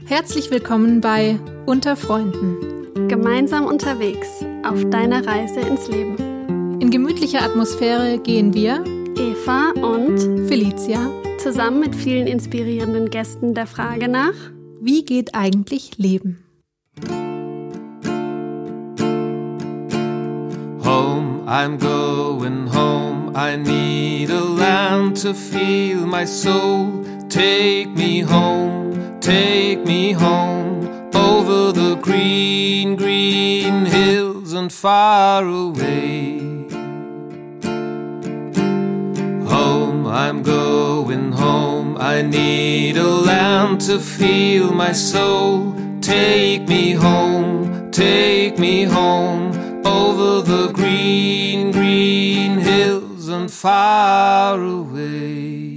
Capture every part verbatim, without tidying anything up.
Herzlich willkommen bei Unter Freunden. Gemeinsam unterwegs auf deiner Reise ins Leben. In gemütlicher Atmosphäre gehen wir, Eva und Felicia, zusammen mit vielen inspirierenden Gästen der Frage nach: Wie geht eigentlich Leben? Home, I'm going home. I need a land to feel my soul. Take me home, take me home. Over the green, green hills and far away. Home, I'm going home. I need a land to feel my soul. Take me home, take me home. Over the green, green hills and far away.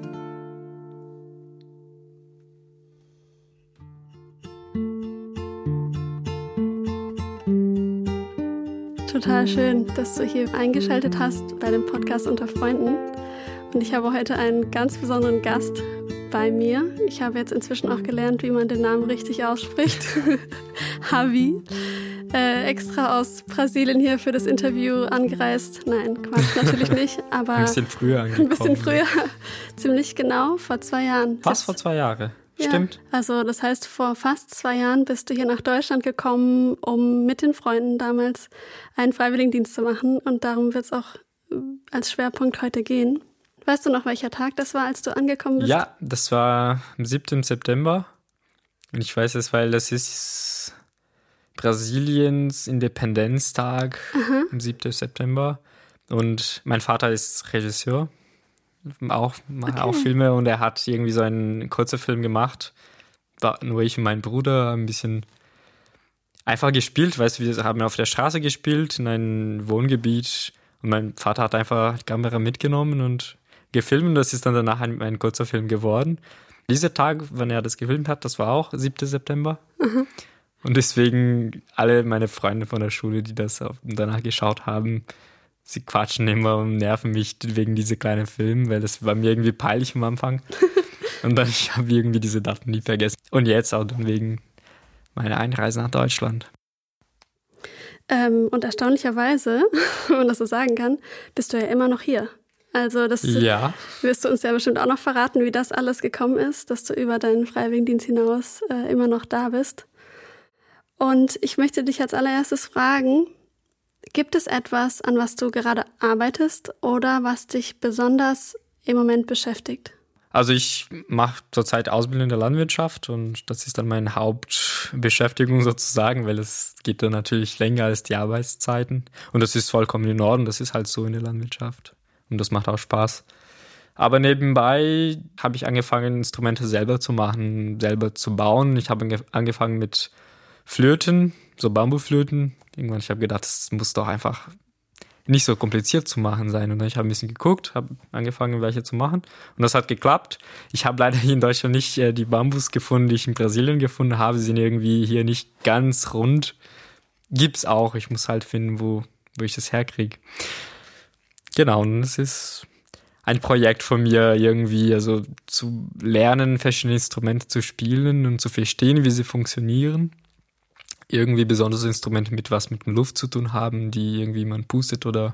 Total schön, dass du hier eingeschaltet hast bei dem Podcast Unter Freunden. Und ich habe heute einen ganz besonderen Gast bei mir. Ich habe jetzt inzwischen auch gelernt, wie man den Namen richtig ausspricht. Javi. Äh, extra aus Brasilien hier für das Interview angereist. Nein, Quatsch, natürlich nicht. Aber ein bisschen früher angekommen. Ein bisschen früher, ziemlich genau, vor zwei Jahren. Fast vor zwei Jahren, stimmt. Ja, also das heißt, vor fast zwei Jahren bist du hier nach Deutschland gekommen, um mit den Freunden damals einen Freiwilligendienst zu machen. Und darum wird es auch als Schwerpunkt heute gehen. Weißt du noch, welcher Tag das war, als du angekommen bist? Ja, das war am siebten September. Und ich weiß es, weil das ist Brasiliens Independenztag, Aha. am siebten September. Und mein Vater ist Regisseur, auch, macht okay. auch Filme, und er hat irgendwie so einen kurzen Film gemacht, wo ich und mein Bruder ein bisschen einfach gespielt, weißt du, wir haben auf der Straße gespielt, in einem Wohngebiet, und mein Vater hat einfach die Kamera mitgenommen und gefilmt, und das ist dann danach ein, ein kurzer Film geworden. Dieser Tag, wenn er das gefilmt hat, das war auch siebten September. Mhm. Und deswegen alle meine Freunde von der Schule, die das danach geschaut haben, sie quatschen immer und nerven mich wegen dieser kleinen Filme, weil das war mir irgendwie peinlich am Anfang. Und dann ich habe irgendwie diese Daten nie vergessen. Und jetzt auch dann wegen meiner Einreise nach Deutschland. Ähm, und erstaunlicherweise, wenn man das so sagen kann, bist du ja immer noch hier. Also das ja. wirst du uns ja bestimmt auch noch verraten, wie das alles gekommen ist, dass du über deinen Freiwilligendienst hinaus äh, immer noch da bist. Und ich möchte dich als allererstes fragen, gibt es etwas, an was du gerade arbeitest oder was dich besonders im Moment beschäftigt? Also ich mache zurzeit Ausbildung in der Landwirtschaft, und das ist dann meine Hauptbeschäftigung sozusagen, weil es geht dann natürlich länger als die Arbeitszeiten. Und das ist vollkommen in Ordnung, das ist halt so in der Landwirtschaft. Und das macht auch Spaß. Aber nebenbei habe ich angefangen, Instrumente selber zu machen, selber zu bauen. Ich habe angefangen mit Flöten, so Bambuflöten. Irgendwann, ich habe gedacht, das muss doch einfach nicht so kompliziert zu machen sein. Und dann ich habe ein bisschen geguckt, habe angefangen, welche zu machen. Und das hat geklappt. Ich habe leider hier in Deutschland nicht äh, die Bambus gefunden, die ich in Brasilien gefunden habe. Sie sind irgendwie hier nicht ganz rund. Gibt's auch. Ich muss halt finden, wo, wo ich das herkriege. Genau, und es ist ein Projekt von mir, irgendwie also zu lernen, verschiedene Instrumente zu spielen und zu verstehen, wie sie funktionieren. Irgendwie besondere Instrumente mit was mit der Luft zu tun haben, die irgendwie man pustet oder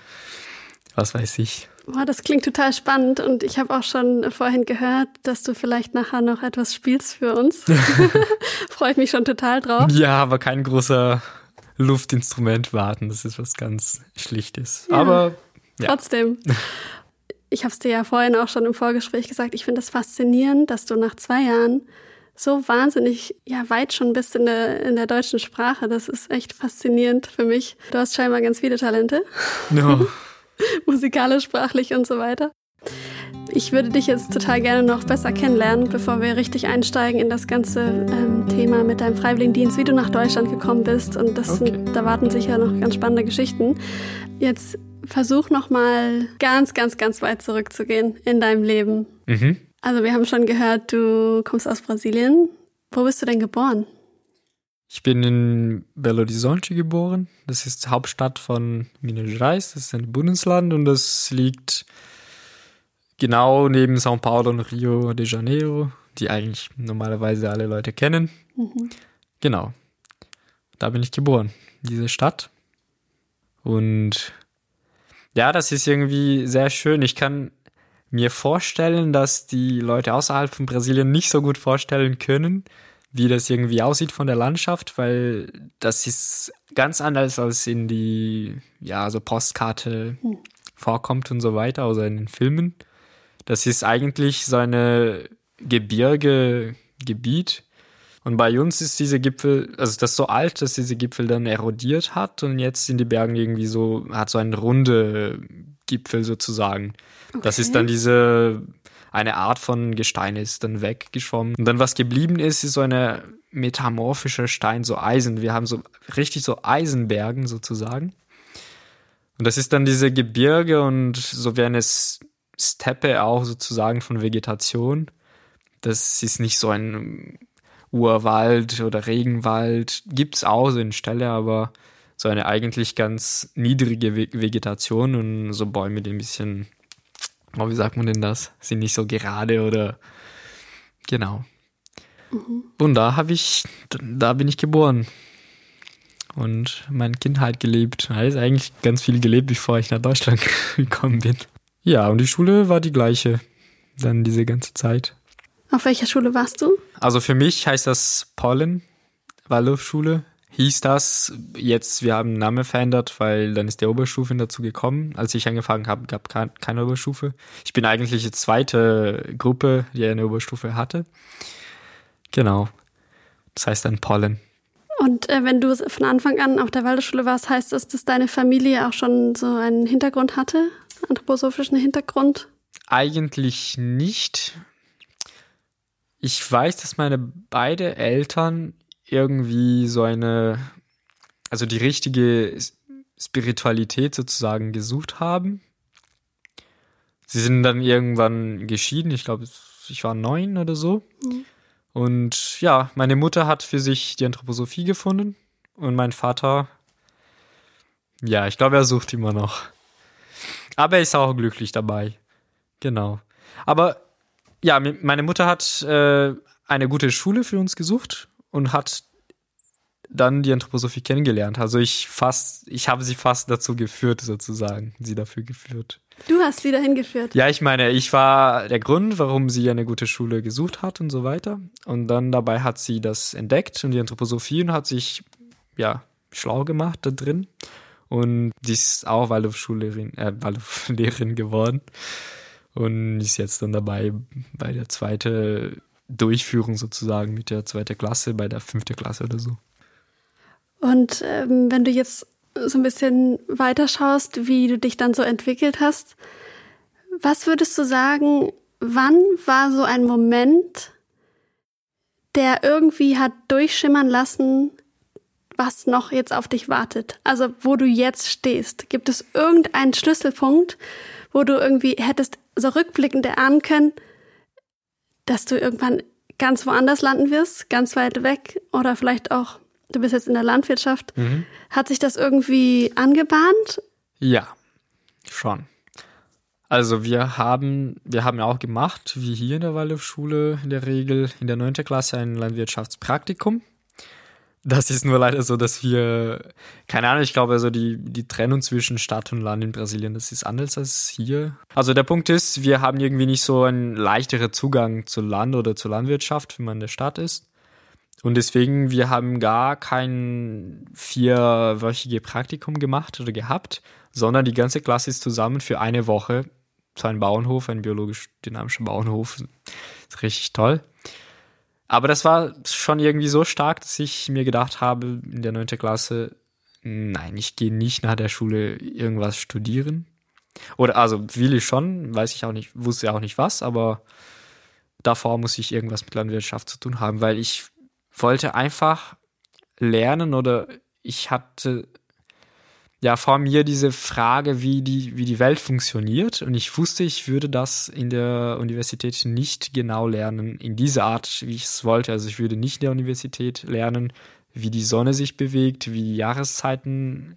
was weiß ich. Boah, das klingt total spannend, und ich habe auch schon vorhin gehört, dass du vielleicht nachher noch etwas spielst für uns. Freue ich mich schon total drauf. Ja, aber kein großer Luftinstrument warten, das ist was ganz Schlichtes. Ja, aber ja. Trotzdem. Ich habe es dir ja vorhin auch schon im Vorgespräch gesagt, ich finde es faszinierend, dass du nach zwei Jahren so wahnsinnig ja, weit schon bist in der, in der deutschen Sprache. Das ist echt faszinierend für mich. Du hast scheinbar ganz viele Talente. No. Musikalisch, sprachlich und so weiter. Ich würde dich jetzt total gerne noch besser kennenlernen, bevor wir richtig einsteigen in das ganze ähm, Thema mit deinem Freiwilligendienst, wie du nach Deutschland gekommen bist. Und das okay. sind, da warten sicher noch ganz spannende Geschichten. Jetzt versuch noch mal ganz, ganz, ganz weit zurückzugehen in deinem Leben. Mhm. Also wir haben schon gehört, du kommst aus Brasilien. Wo bist du denn geboren? Ich bin in Belo Horizonte geboren. Das ist die Hauptstadt von Minas Gerais. Das ist ein Bundesland, und das liegt genau neben São Paulo und Rio de Janeiro. die eigentlich normalerweise alle Leute kennen. Mhm. Genau. Da bin ich geboren, diese Stadt. Und ja, das ist irgendwie sehr schön. Ich kann mir vorstellen, dass die Leute außerhalb von Brasilien nicht so gut vorstellen können, wie das irgendwie aussieht von der Landschaft, weil das ist ganz anders als in die, ja, so Postkarte hm. vorkommt und so weiter, außer in den Filmen. Das ist eigentlich so eine Gebirgegebiet. Und bei uns ist diese Gipfel, also das ist so alt, dass diese Gipfel dann erodiert hat und jetzt sind die Berge irgendwie so, hat so einen runde Gipfel sozusagen. Okay. Das ist dann diese, eine Art von Gestein ist dann weggeschwommen. Und dann was geblieben ist, ist so eine metamorphische Stein, so Eisen. Wir haben so richtig so Eisenbergen sozusagen. Und das ist dann diese Gebirge und so wie eine Steppe auch sozusagen von Vegetation. Das ist nicht so ein Urwald oder Regenwald, gibt's auch so in Ställe, aber so eine eigentlich ganz niedrige Vegetation und so Bäume, die ein bisschen, oh, wie sagt man denn das? Sind nicht so gerade oder genau. Mhm. Und da habe ich, da bin ich geboren und meine Kindheit gelebt. Da ist eigentlich ganz viel gelebt, bevor ich nach Deutschland gekommen bin. Ja, und die Schule war die gleiche, dann diese ganze Zeit. Auf welcher Schule warst du? Also für mich heißt das Pollen, Waldorfschule. Hieß das, jetzt, wir haben den Namen verändert, weil dann ist der Oberstufe dazu gekommen. Als ich angefangen habe, gab es keine Oberstufe. Ich bin eigentlich die zweite Gruppe, die eine Oberstufe hatte. Genau, das heißt dann Pollen. Und äh, wenn du von Anfang an auf der Waldorfschule warst, heißt das, dass deine Familie auch schon so einen Hintergrund hatte? Anthroposophischen Hintergrund? Eigentlich nicht. Ich weiß, dass meine beiden Eltern irgendwie so eine, also die richtige Spiritualität sozusagen gesucht haben. Sie sind dann irgendwann geschieden, ich glaube, ich war neun oder so. Mhm. Und ja, meine Mutter hat für sich die Anthroposophie gefunden und mein Vater, ja, ich glaube, er sucht immer noch. Aber er ist auch glücklich dabei. Genau. Aber ja, meine Mutter hat äh, eine gute Schule für uns gesucht und hat dann die Anthroposophie kennengelernt. Also ich fast, ich habe sie fast dazu geführt, sozusagen, sie dafür geführt. Du hast sie dahin geführt? Ja, ich meine, ich war der Grund, warum sie eine gute Schule gesucht hat und so weiter. Und dann dabei hat sie das entdeckt und die Anthroposophie und hat sich, ja, schlau gemacht da drin. Und die ist auch Waldorfschullehrerin, äh, Waldorflehrerin geworden. Und ist jetzt dann dabei bei der zweiten Durchführung sozusagen mit der zweiten Klasse, bei der fünften Klasse oder so. Und ähm, wenn du jetzt so ein bisschen weiterschaust, wie du dich dann so entwickelt hast, was würdest du sagen, wann war so ein Moment, der irgendwie hat durchschimmern lassen, was noch jetzt auf dich wartet? Also wo du jetzt stehst. Gibt es irgendeinen Schlüsselpunkt, wo du irgendwie hättest so rückblickend erahnen können, dass du irgendwann ganz woanders landen wirst, ganz weit weg oder vielleicht auch, du bist jetzt in der Landwirtschaft. Mhm. Hat sich das irgendwie angebahnt? Ja, schon. Also wir haben, wir haben ja auch gemacht, wie hier in der Waldorfschule in der Regel, in der neunten Klasse ein Landwirtschaftspraktikum. Das ist nur leider so, dass wir, keine Ahnung, ich glaube, also die, die Trennung zwischen Stadt und Land in Brasilien, das ist anders als hier. Also der Punkt ist, wir haben irgendwie nicht so einen leichteren Zugang zu Land oder zur Landwirtschaft, wenn man in der Stadt ist. Und deswegen, wir haben gar kein vierwöchige Praktikum gemacht oder gehabt, sondern die ganze Klasse ist zusammen für eine Woche zu einem Bauernhof, ein biologisch-dynamischer Bauernhof. Das ist richtig toll. Aber das war schon irgendwie so stark, dass ich mir gedacht habe, in der neunten Klasse, nein, ich gehe nicht nach der Schule irgendwas studieren. Oder also will ich schon, weiß ich auch nicht, wusste auch nicht was, aber davor muss ich irgendwas mit Landwirtschaft zu tun haben, weil ich wollte einfach lernen oder ich hatte ja vor mir diese Frage, wie die, wie die Welt funktioniert und ich wusste, ich würde das in der Universität nicht genau lernen, in dieser Art, wie ich es wollte. Also ich würde nicht in der Universität lernen, wie die Sonne sich bewegt, wie die Jahreszeiten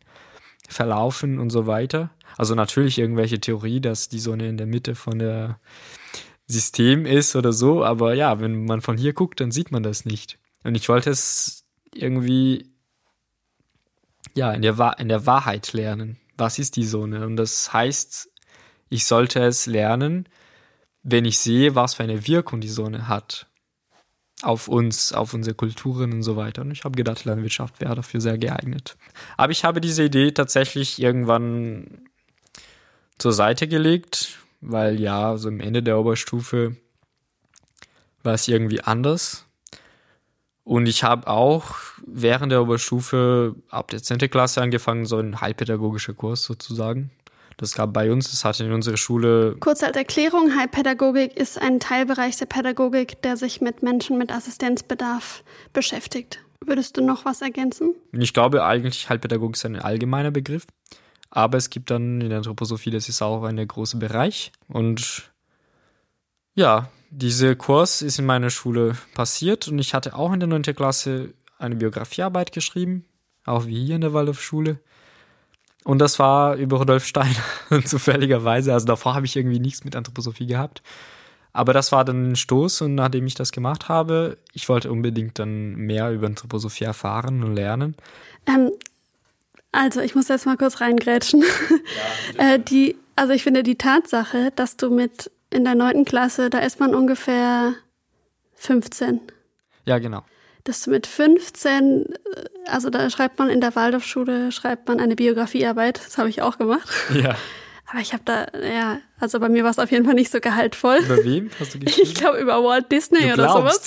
verlaufen und so weiter. Also natürlich irgendwelche Theorie, dass die Sonne in der Mitte von der System ist oder so, aber ja, wenn man von hier guckt, dann sieht man das nicht. Und ich wollte es irgendwie ja in der, Wahr- in der Wahrheit lernen. Was ist die Sonne? Und das heißt, ich sollte es lernen, wenn ich sehe, was für eine Wirkung die Sonne hat auf uns, auf unsere Kulturen und so weiter. Und ich habe gedacht, Landwirtschaft wäre dafür sehr geeignet. Aber ich habe diese Idee tatsächlich irgendwann zur Seite gelegt, weil ja, so am Ende der Oberstufe war es irgendwie anders. Und ich habe auch während der Oberstufe ab der zehnten Klasse angefangen, so einen heilpädagogischen Kurs sozusagen. Das gab bei uns, das hatte in unserer Schule... Kurz als Erklärung, Heilpädagogik ist ein Teilbereich der Pädagogik, der sich mit Menschen mit Assistenzbedarf beschäftigt. Würdest du noch was ergänzen? Ich glaube eigentlich, Heilpädagogik ist ein allgemeiner Begriff. Aber es gibt dann in der Anthroposophie, das ist auch ein großer Bereich. Und ja, dieser Kurs ist in meiner Schule passiert. Und ich hatte auch in der neunten Klasse eine Biografiearbeit geschrieben, auch wie hier in der Waldorfschule. Und das war über Rudolf Steiner, zufälligerweise. Also davor habe ich irgendwie nichts mit Anthroposophie gehabt. Aber das war dann ein Stoß und nachdem ich das gemacht habe, ich wollte unbedingt dann mehr über Anthroposophie erfahren und lernen. Ähm, also ich muss jetzt mal kurz reingrätschen. Ja, äh, die, also ich finde die Tatsache, dass du mit in der neunten Klasse, da ist man ungefähr fünfzehn. Ja, genau. Dass du mit fünfzehn, also da schreibt man in der Waldorfschule, schreibt man eine Biografiearbeit, das habe ich auch gemacht. Ja. Aber ich habe da, ja, also bei mir war es auf jeden Fall nicht so gehaltvoll. Über wem hast du geschrieben? Ich glaube über Walt Disney du oder sowas.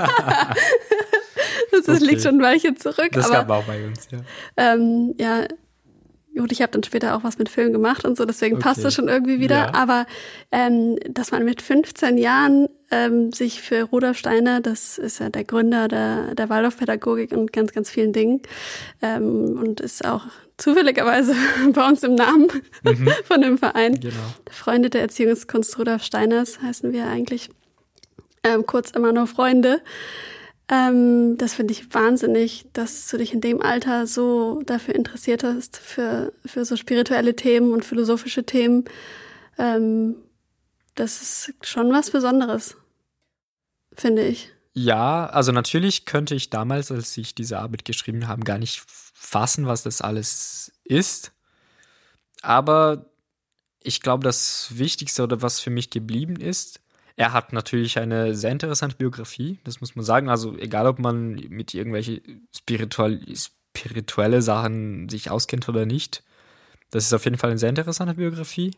Das okay. liegt schon ein Weilchen zurück. Das aber, gab auch bei uns, ja. Ähm, ja, gut, ich habe dann später auch was mit Film gemacht und so, deswegen okay. passt das schon irgendwie wieder. Ja. Aber ähm, dass man mit fünfzehn Jahren ähm, sich für Rudolf Steiner, das ist ja der Gründer der, der Waldorfpädagogik und ganz, ganz vielen Dingen ähm, und ist auch zufälligerweise bei uns im Namen mhm. von dem Verein. Genau. Freunde der Erziehungskunst Rudolf Steiners heißen wir eigentlich, ähm, kurz immer nur Freunde. Ähm, das finde ich wahnsinnig, dass du dich in dem Alter so dafür interessiert hast, für, für so spirituelle Themen und philosophische Themen. Ähm, das ist schon was Besonderes, finde ich. Ja, also natürlich könnte ich damals, als ich diese Arbeit geschrieben habe, gar nicht fassen, was das alles ist. Aber ich glaube, das Wichtigste oder was für mich geblieben ist, er hat natürlich eine sehr interessante Biografie, das muss man sagen. Also egal, ob man mit irgendwelche spirituell, spirituelle Sachen sich auskennt oder nicht, das ist auf jeden Fall eine sehr interessante Biografie.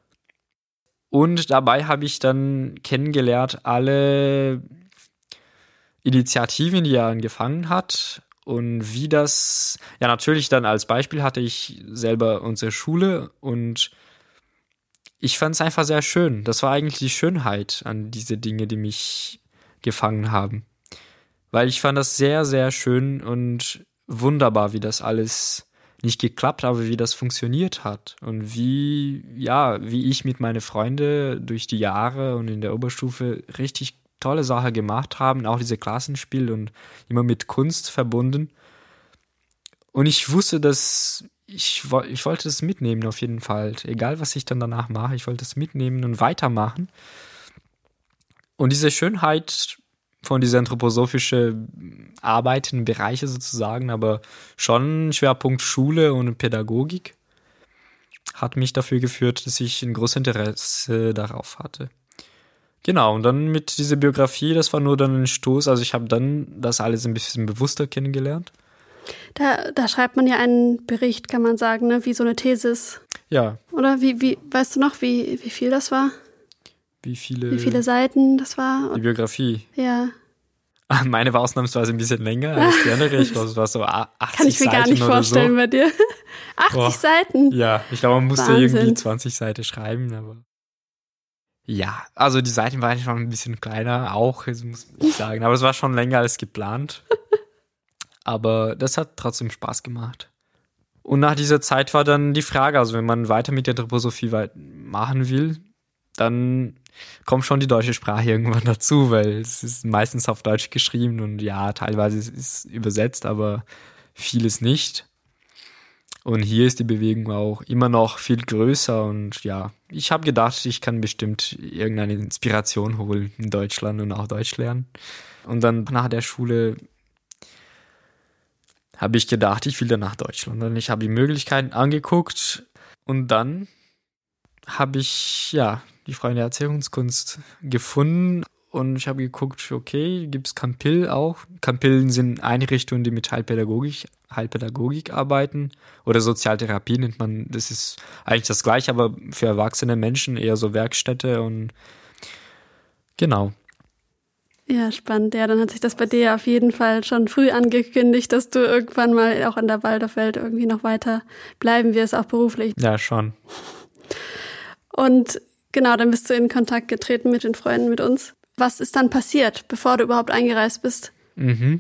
Und dabei habe ich dann kennengelernt alle Initiativen, die er angefangen hat und wie das, ja natürlich dann als Beispiel hatte ich selber unsere Schule und ich fand es einfach sehr schön. Das war eigentlich die Schönheit an diese Dinge, die mich gefangen haben. Weil ich fand das sehr, sehr schön und wunderbar, wie das alles nicht geklappt, aber wie das funktioniert hat. Und wie, ja, wie ich mit meinen Freunden durch die Jahre und in der Oberstufe richtig tolle Sachen gemacht haben. Auch diese Klassenspiel und immer mit Kunst verbunden. Und ich wusste, dass Ich, ich wollte es mitnehmen auf jeden Fall. Egal, was ich dann danach mache, ich wollte es mitnehmen und weitermachen. Und diese Schönheit von dieser anthroposophischen Arbeiten, Bereiche sozusagen, aber schon Schwerpunkt Schule und Pädagogik, hat mich dafür geführt, dass ich ein großes Interesse darauf hatte. Genau, und dann mit dieser Biografie, das war nur dann ein Stoß. Also ich habe dann das alles ein bisschen bewusster kennengelernt. Da, da schreibt man ja einen Bericht, kann man sagen, ne? Wie so eine Thesis. Ja. Oder wie, wie, weißt du noch, wie, wie viel das war? Wie viele? Wie viele Seiten das war? Die Biografie. Ja. Meine war ausnahmsweise ein bisschen länger als die andere. Ich glaube, es war so achtzig Seiten. Kann ich mir gar nicht vorstellen so. Bei dir. achtzig Boah. Seiten? Ja, ich glaube, man musste Wahnsinn. Irgendwie zwanzig Seiten schreiben, aber ja, also die Seiten waren schon ein bisschen kleiner, auch, muss ich sagen. Aber es war schon länger als geplant. Aber das hat trotzdem Spaß gemacht. Und nach dieser Zeit war dann die Frage, also wenn man weiter mit der Anthroposophie machen will, dann kommt schon die deutsche Sprache irgendwann dazu, weil es ist meistens auf Deutsch geschrieben und ja, teilweise ist es übersetzt, aber vieles nicht. Und hier ist die Bewegung auch immer noch viel größer und ja, ich habe gedacht, ich kann bestimmt irgendeine Inspiration holen in Deutschland und auch Deutsch lernen. Und dann nach der Schule habe ich gedacht, ich will dann nach Deutschland. Und ich habe die Möglichkeiten angeguckt und dann habe ich ja die freie Erziehungskunst gefunden. Und ich habe geguckt, okay, gibt es Campil auch. Campil sind Einrichtungen, die mit Heilpädagogik, Heilpädagogik arbeiten. Oder Sozialtherapie nennt man, das ist eigentlich das Gleiche, aber für erwachsene Menschen eher so Werkstätte und genau. Ja, spannend. Ja, dann hat sich das bei dir auf jeden Fall schon früh angekündigt, dass du irgendwann mal auch an der Waldorfwelt irgendwie noch weiter bleiben wirst, auch beruflich. Ja, schon. Und genau, dann bist du in Kontakt getreten mit den Freunden, mit uns. Was ist dann passiert, bevor du überhaupt eingereist bist? Mhm.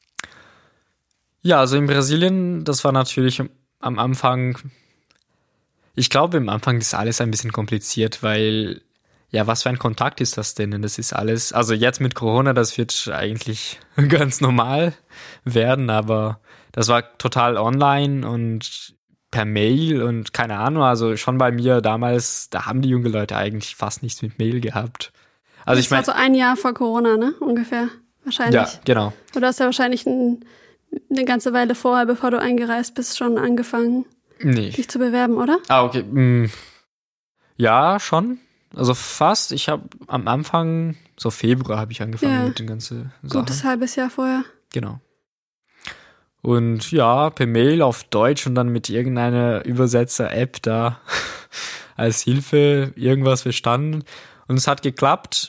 Ja, also in Brasilien, das war natürlich am Anfang, ich glaube, am Anfang ist alles ein bisschen kompliziert, weil, ja, was für ein Kontakt ist das denn? Das ist alles, also jetzt mit Corona, das wird eigentlich ganz normal werden, aber das war total online und per Mail und keine Ahnung, also schon bei mir damals, da haben die jungen Leute eigentlich fast nichts mit Mail gehabt. Also das ich meine, war so ein Jahr vor Corona, ne? Ungefähr, wahrscheinlich. Ja, genau. Und du hast ja wahrscheinlich ein, eine ganze Weile vorher, bevor du eingereist bist, schon angefangen, nee. dich zu bewerben, oder? Ah, okay. Hm. Ja, schon. Also fast. Ich habe am Anfang, so Februar habe ich angefangen Ja. mit den ganzen Sachen. Gutes halbes Jahr vorher. Genau. Und ja, per Mail auf Deutsch und dann mit irgendeiner Übersetzer-App da als Hilfe irgendwas verstanden. Und es hat geklappt.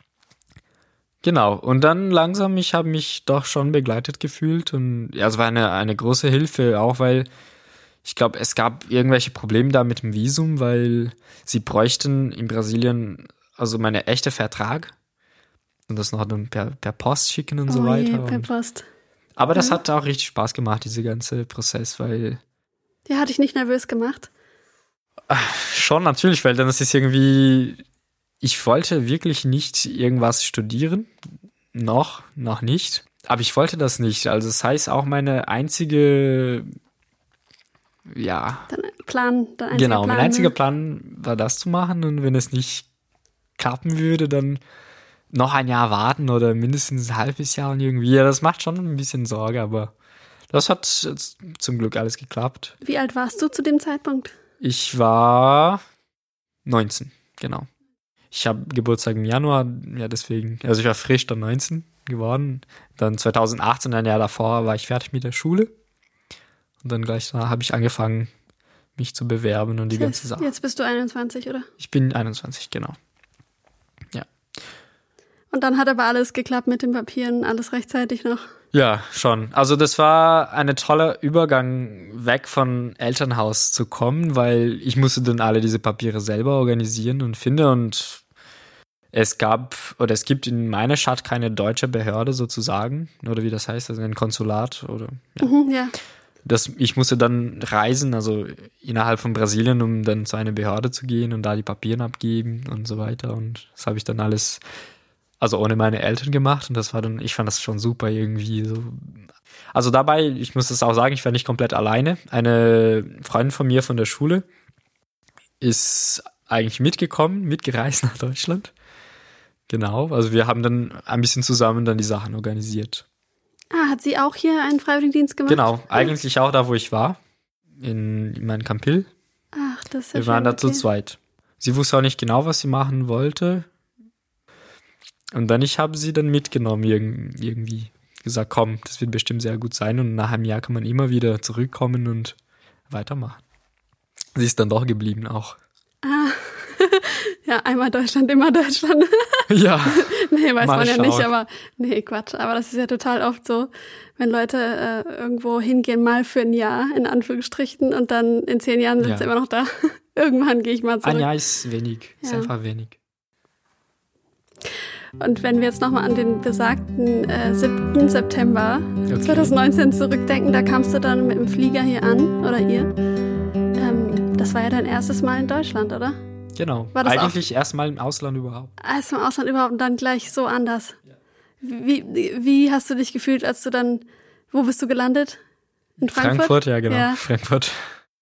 Genau. Und dann langsam, ich habe mich doch schon begleitet gefühlt. Und ja, es war eine, eine große Hilfe, auch weil ich glaube, es gab irgendwelche Probleme da mit dem Visum, weil sie bräuchten in Brasilien also meinen echten Vertrag. Und das noch dann per, per Post schicken und oh so weiter. Je, per und, Post. aber das Ja. hat auch richtig Spaß gemacht, dieser ganze Prozess, weil Ja, hat dich nicht nervös gemacht? schon natürlich, weil dann ist es irgendwie, ich wollte wirklich nicht irgendwas studieren, noch, noch nicht, aber ich wollte das nicht, also das heißt auch meine einzige, ja, Dein Plan, dein einziger genau, Plan, mein einziger ne? Plan war das zu machen und wenn es nicht klappen würde, dann noch ein Jahr warten oder mindestens ein halbes Jahr und irgendwie, ja, das macht schon ein bisschen Sorge, aber das hat zum Glück alles geklappt. Wie alt warst du zu dem Zeitpunkt? Ich war neunzehn, genau. Ich habe Geburtstag im Januar, ja deswegen, also ich war frisch dann neunzehn geworden. Dann zweitausendachtzehn, ein Jahr davor, war ich fertig mit der Schule. Und dann gleich da habe ich angefangen, mich zu bewerben und die Das ganze heißt, Sache. Jetzt bist du einundzwanzig, oder? Ich bin einundzwanzig, genau. Und dann hat aber alles geklappt mit den Papieren, alles rechtzeitig noch. Ja, schon. Also das war ein toller Übergang, weg von Elternhaus zu kommen, weil ich musste dann alle diese Papiere selber organisieren und finden und es gab oder es gibt in meiner Stadt keine deutsche Behörde sozusagen, oder wie das heißt, also ein Konsulat oder ja. Mhm, ja. Das, ich musste dann reisen, also innerhalb von Brasilien, um dann zu einer Behörde zu gehen und da die Papiere abgeben und so weiter und das habe ich dann alles also ohne meine Eltern gemacht und das war dann, ich fand das schon super irgendwie so. Also dabei, ich muss das auch sagen, ich war nicht komplett alleine. Eine Freundin von mir von der Schule ist eigentlich mitgekommen, mitgereist nach Deutschland. Genau, also wir haben dann ein bisschen zusammen dann die Sachen organisiert. Ah, hat sie auch hier einen Freiwilligendienst gemacht? Genau, eigentlich auch da, wo ich war, in, in meinem Campil. Ach, das ist ja Wir waren schön, da zu okay. zweit. Sie wusste auch nicht genau, was sie machen wollte. Und dann, ich habe sie dann mitgenommen irg- irgendwie. Gesagt, komm, das wird bestimmt sehr gut sein und nach einem Jahr kann man immer wieder zurückkommen und weitermachen. Sie ist dann doch geblieben auch. Ah, ja, einmal Deutschland, immer Deutschland. Ja. Nee, weiß Mal man ja schauen. nicht, aber nee, Quatsch. Aber das ist ja total oft so, wenn Leute äh, irgendwo hingehen, mal für ein Jahr, in Anführungsstrichen, und dann in zehn Jahren sind Ja. sie immer noch da. Irgendwann gehe ich mal zurück. Ein Jahr ist wenig, ist Ja. einfach wenig. Und wenn wir jetzt nochmal an den besagten äh, siebten September Okay. zweitausendneunzehn zurückdenken, da kamst du dann mit dem Flieger hier an, oder ihr. Ähm, das war ja dein erstes Mal in Deutschland, oder? Genau. War das Eigentlich erstmal im Ausland überhaupt. Als im Ausland überhaupt und dann gleich so anders. Wie, wie hast du dich gefühlt, als du dann, wo bist du gelandet? In Frankfurt? Frankfurt, ja genau. Ja. Frankfurt.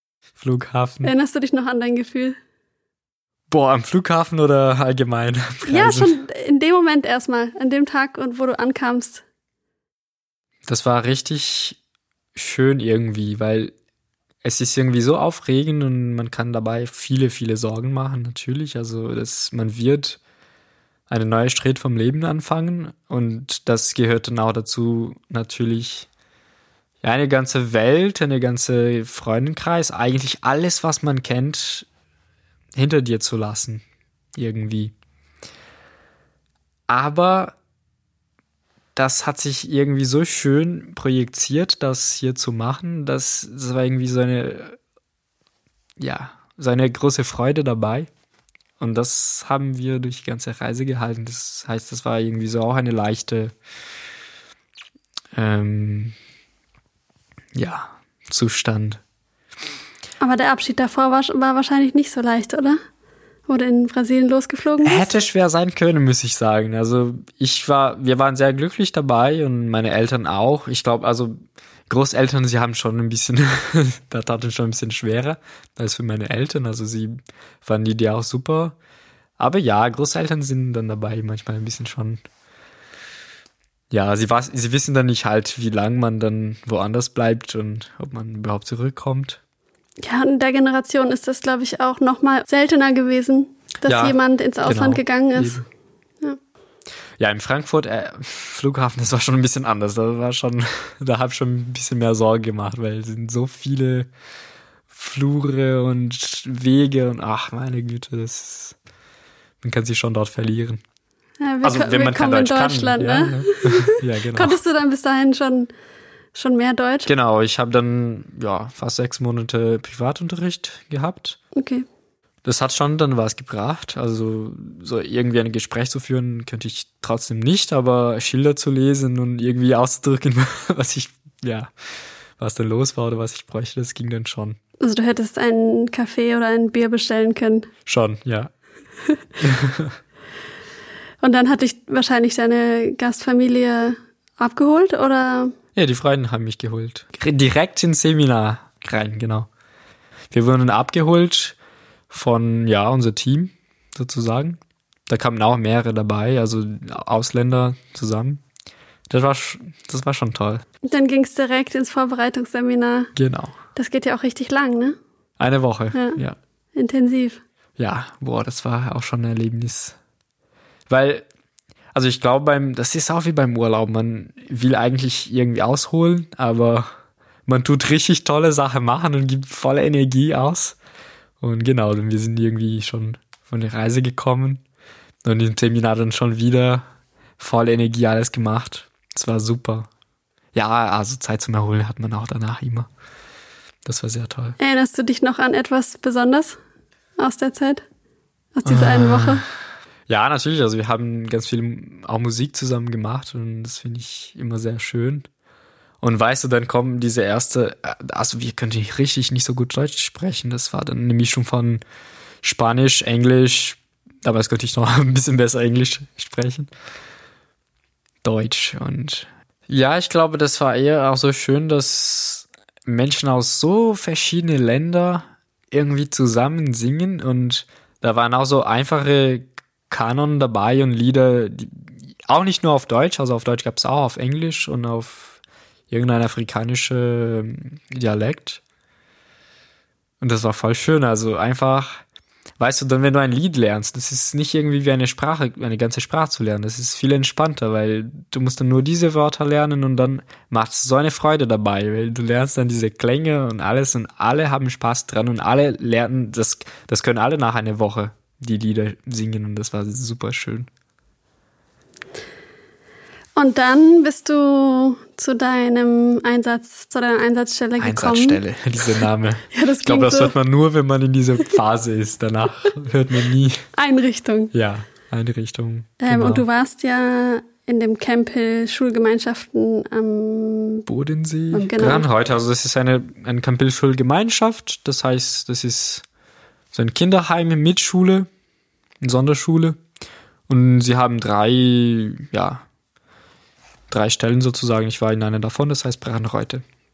Flughafen. Erinnerst du dich noch an dein Gefühl? Boah, am Flughafen oder allgemein? Ja, schon in dem Moment erstmal, an dem Tag, und wo du ankamst. Das war richtig schön irgendwie, weil es ist irgendwie so aufregend und man kann dabei viele, viele Sorgen machen, natürlich. Also das, man wird einen neuen Schritt vom Leben anfangen und das gehört dann auch dazu natürlich ja, eine ganze Welt, eine ganze Freundenkreis, eigentlich alles, was man kennt, hinter dir zu lassen, irgendwie. Aber das hat sich irgendwie so schön projiziert, das hier zu machen, dass das war irgendwie so eine, ja, so eine große Freude dabei. Und das haben wir durch die ganze Reise gehalten. Das heißt, das war irgendwie so auch eine leichte, ähm, ja, Zustand. Aber der Abschied davor war, war wahrscheinlich nicht so leicht, oder? Wo du in Brasilien losgeflogen bist? Hätte schwer sein können, muss ich sagen. Also ich war, wir waren sehr glücklich dabei und meine Eltern auch. Ich glaube, also Großeltern, sie haben schon ein bisschen, da tat es schon ein bisschen schwerer als für meine Eltern. Also sie fanden die Idee auch super. Aber ja, Großeltern sind dann dabei manchmal ein bisschen schon. Ja, sie, was, sie wissen dann nicht halt, wie lange man dann woanders bleibt und ob man überhaupt zurückkommt. Ja, in der Generation ist das, glaube ich, auch noch mal seltener gewesen, dass ja, jemand ins Ausland genau, gegangen ist. Ja, ja in Frankfurt, äh, Flughafen, das war schon ein bisschen anders. Da war schon, da habe ich schon ein bisschen mehr Sorge gemacht, weil es sind so viele Flure und Wege und ach, meine Güte, das ist, man kann sich schon dort verlieren. Ja, wir also ko- wenn man kein in Deutsch Deutschland, kann. ne? Ja, ja, genau. Konntest du dann bis dahin schon, schon mehr Deutsch? Genau, ich habe dann ja fast sechs Monate Privatunterricht gehabt. Okay. Das hat schon dann was gebracht. Also so irgendwie ein Gespräch zu führen könnte ich trotzdem nicht, aber Schilder zu lesen und irgendwie auszudrücken, was ich, ja, was denn los war oder was ich bräuchte, das ging dann schon. Also du hättest einen Kaffee oder ein Bier bestellen können. Schon, ja. Und dann hat dich wahrscheinlich deine Gastfamilie abgeholt, oder? Ja, die Freunde haben mich geholt. Direkt ins Seminar rein, genau. Wir wurden abgeholt von, ja, unser Team sozusagen. Da kamen auch mehrere dabei, also Ausländer zusammen. Das war, das war schon toll. Und dann ging es direkt ins Vorbereitungsseminar. Genau. Das geht ja auch richtig lang, ne? Eine Woche, Ja. ja. Intensiv. Ja, boah, das war auch schon ein Erlebnis. Weil, also ich glaube, beim, das ist auch wie beim Urlaub. Man will eigentlich irgendwie ausholen, aber man tut richtig tolle Sachen machen und gibt volle Energie aus. Und genau, wir sind irgendwie schon von der Reise gekommen und im Seminar dann schon wieder volle Energie alles gemacht. Das war super. Ja, also Zeit zum Erholen hat man auch danach immer. Das war sehr toll. Erinnerst du dich noch an etwas Besonderes aus der Zeit? Aus dieser einen Woche? Ja, natürlich. Also wir haben ganz viel auch Musik zusammen gemacht und das finde ich immer sehr schön. Und weißt du, dann kommen diese erste, also wir könnten richtig nicht so gut Deutsch sprechen. Das war dann eine Mischung von Spanisch, Englisch, aber jetzt könnte ich noch ein bisschen besser Englisch sprechen. Deutsch und ja, ich glaube, das war eher auch so schön, dass Menschen aus so verschiedenen Ländern irgendwie zusammen singen und da waren auch so einfache Kanon dabei und Lieder, die auch nicht nur auf Deutsch, also auf Deutsch gab es auch auf Englisch und auf irgendein afrikanischer Dialekt. Und das war voll schön, also einfach, weißt du, dann wenn du ein Lied lernst, das ist nicht irgendwie wie eine Sprache, eine ganze Sprache zu lernen, das ist viel entspannter, weil du musst dann nur diese Wörter lernen und dann macht es so eine Freude dabei, weil du lernst dann diese Klänge und alles und alle haben Spaß dran und alle lernen, das, das können alle nach einer Woche die Lieder singen und das war super schön. Und dann bist du zu deinem Einsatz, zu deiner Einsatzstelle gekommen. Einsatzstelle, dieser Name. Ja, das ich glaube, das so. hört man nur, wenn man in dieser Phase ist. Danach hört man nie. Einrichtung. Ja, Einrichtung. Ähm, genau. Und du warst ja in dem Camp Hill Schulgemeinschaften am Bodensee. Und genau. Dran heute. Also das ist eine, eine Camp Hill Schulgemeinschaft. Das heißt, das ist so ein Kinderheim mit Schule, eine Sonderschule. Und sie haben drei, ja, drei Stellen sozusagen. Ich war in einer davon, das heißt Brandreute.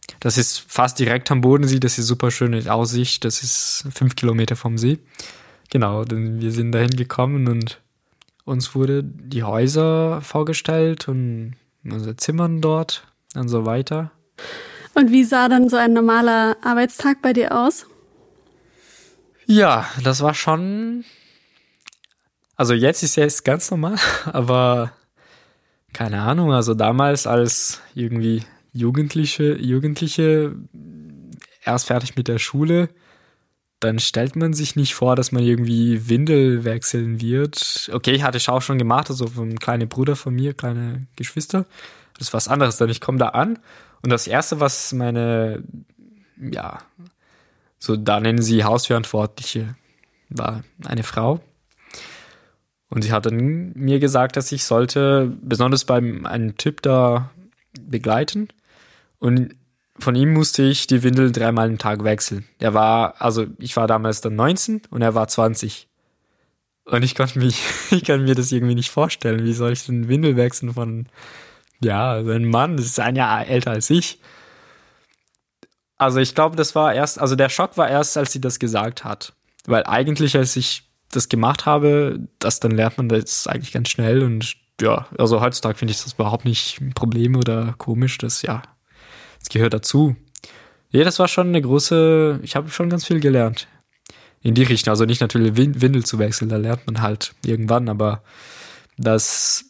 Das ist fast direkt am Bodensee, das ist super schöne Aussicht, das ist fünf Kilometer vom See. Genau, denn wir sind dahin gekommen und uns wurde die Häuser vorgestellt und unser Zimmern dort und so weiter. Und wie sah dann so ein normaler Arbeitstag bei dir aus? Ja, das war schon, also jetzt ist ja jetzt ganz normal, aber keine Ahnung, also damals als irgendwie Jugendliche, Jugendliche erst fertig mit der Schule, dann stellt man sich nicht vor, dass man irgendwie Windel wechseln wird. Okay, ich hatte es auch schon gemacht, also ein kleiner Bruder von mir, kleine Geschwister. Das ist was anderes. Dann ich komme da an und das Erste, was meine, ja, so da nennen sie Hausverantwortliche, war eine Frau. Und sie hat dann mir gesagt, dass ich sollte besonders beim einen Typ da begleiten. Und von ihm musste ich die Windel dreimal am Tag wechseln. Er war, also ich war damals dann neunzehn und er war zwanzig. Und ich konnte mich, ich kann mir das irgendwie nicht vorstellen. Wie soll ich denn Windel wechseln von, ja, so ein Mann, das ist ein Jahr älter als ich. Also ich glaube, das war erst, also der Schock war erst, als sie das gesagt hat. Weil eigentlich, als ich das gemacht habe, das dann lernt man das eigentlich ganz schnell und ja, also heutzutage finde ich das überhaupt nicht ein Problem oder komisch, das ja, das gehört dazu. Ja, das war schon eine große, ich habe schon ganz viel gelernt. In die Richtung, also nicht natürlich Windel zu wechseln, da lernt man halt irgendwann, aber das,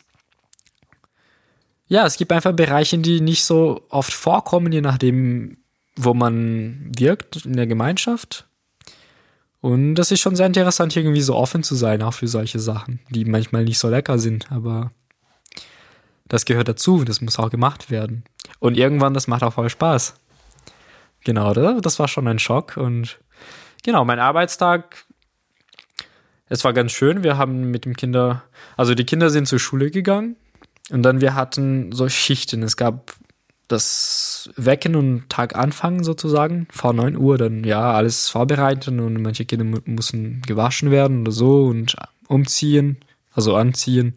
ja, es gibt einfach Bereiche, die nicht so oft vorkommen, je nachdem, wo man wirkt in der Gemeinschaft. Und das ist schon sehr interessant, irgendwie so offen zu sein, auch für solche Sachen, die manchmal nicht so lecker sind, aber das gehört dazu, das muss auch gemacht werden. Und irgendwann, das macht auch voll Spaß. Genau, das war schon ein Schock. Und genau, mein Arbeitstag, es war ganz schön. Wir haben mit dem Kinder, also die Kinder sind zur Schule gegangen und dann wir hatten so Schichten. Es gab das Wecken und Tag anfangen sozusagen, vor neun Uhr dann ja alles vorbereiten und manche Kinder mu- mussten gewaschen werden oder so und umziehen, also anziehen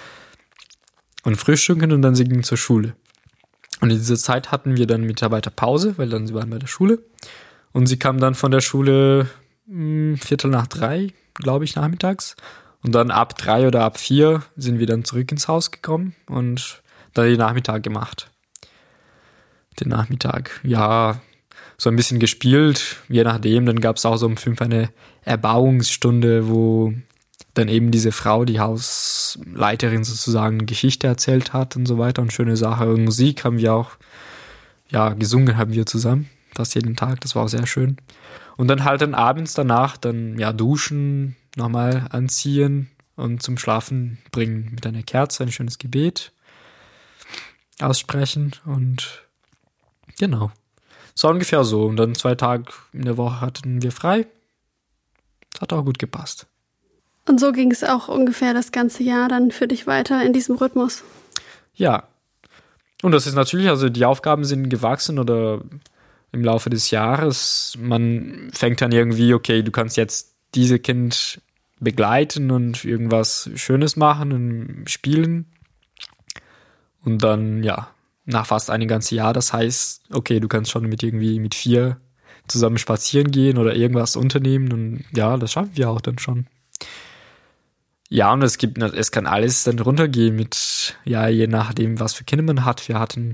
und frühstücken und dann sie gingen zur Schule. Und in dieser Zeit hatten wir dann Mitarbeiterpause, weil dann sie waren bei der Schule und sie kamen dann von der Schule mh, Viertel nach drei, glaube ich, nachmittags und dann ab drei oder ab vier sind wir dann zurück ins Haus gekommen und dann den Nachmittag gemacht. Den Nachmittag, ja, so ein bisschen gespielt, je nachdem. Dann gab es auch so um fünf eine Erbauungsstunde, wo dann eben diese Frau, die Hausleiterin sozusagen, Geschichte erzählt hat und so weiter und schöne Sache. Und Musik haben wir auch, ja, gesungen haben wir zusammen, fast jeden Tag, das war auch sehr schön. Und dann halt dann abends danach dann, ja, duschen, nochmal anziehen und zum Schlafen bringen mit einer Kerze, ein schönes Gebet aussprechen und genau. So ungefähr so. Und dann zwei Tage in der Woche hatten wir frei. Das hat auch gut gepasst. Und so ging es auch ungefähr das ganze Jahr dann für dich weiter in diesem Rhythmus? Ja. Und das ist natürlich, also die Aufgaben sind gewachsen oder im Laufe des Jahres. Man fängt dann irgendwie, okay, du kannst jetzt diese Kind begleiten und irgendwas Schönes machen und spielen. Und dann, ja, nach fast einem ganzen Jahr, das heißt, okay, du kannst schon mit irgendwie mit vier zusammen spazieren gehen oder irgendwas unternehmen und ja, das schaffen wir auch dann schon. Ja, und es gibt, es kann alles dann runtergehen mit, ja, je nachdem, was für Kinder man hat. Wir hatten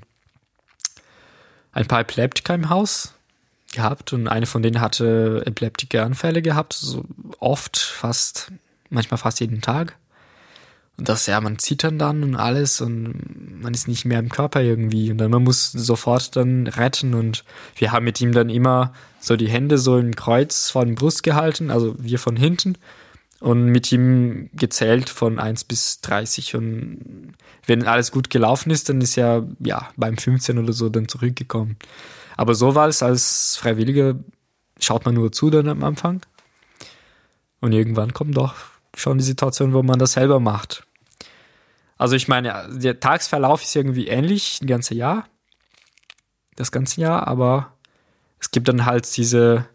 ein paar Epileptiker im Haus gehabt und eine von denen hatte epileptische Anfälle gehabt, so oft, fast, manchmal fast jeden Tag. Und das, ja, man zittert dann und alles und man ist nicht mehr im Körper irgendwie und dann man muss sofort dann retten und wir haben mit ihm dann immer so die Hände so im Kreuz vor der Brust gehalten, also wir von hinten und mit ihm gezählt von eins bis dreißig und wenn alles gut gelaufen ist, dann ist er, ja, beim fünfzehn oder so dann zurückgekommen. Aber so war es, als Freiwilliger schaut man nur zu dann am Anfang und irgendwann kommt doch schon die Situation, wo man das selber macht. Also ich meine, der Tagesverlauf ist irgendwie ähnlich, ein ganzes Jahr, das ganze Jahr, aber es gibt dann halt diese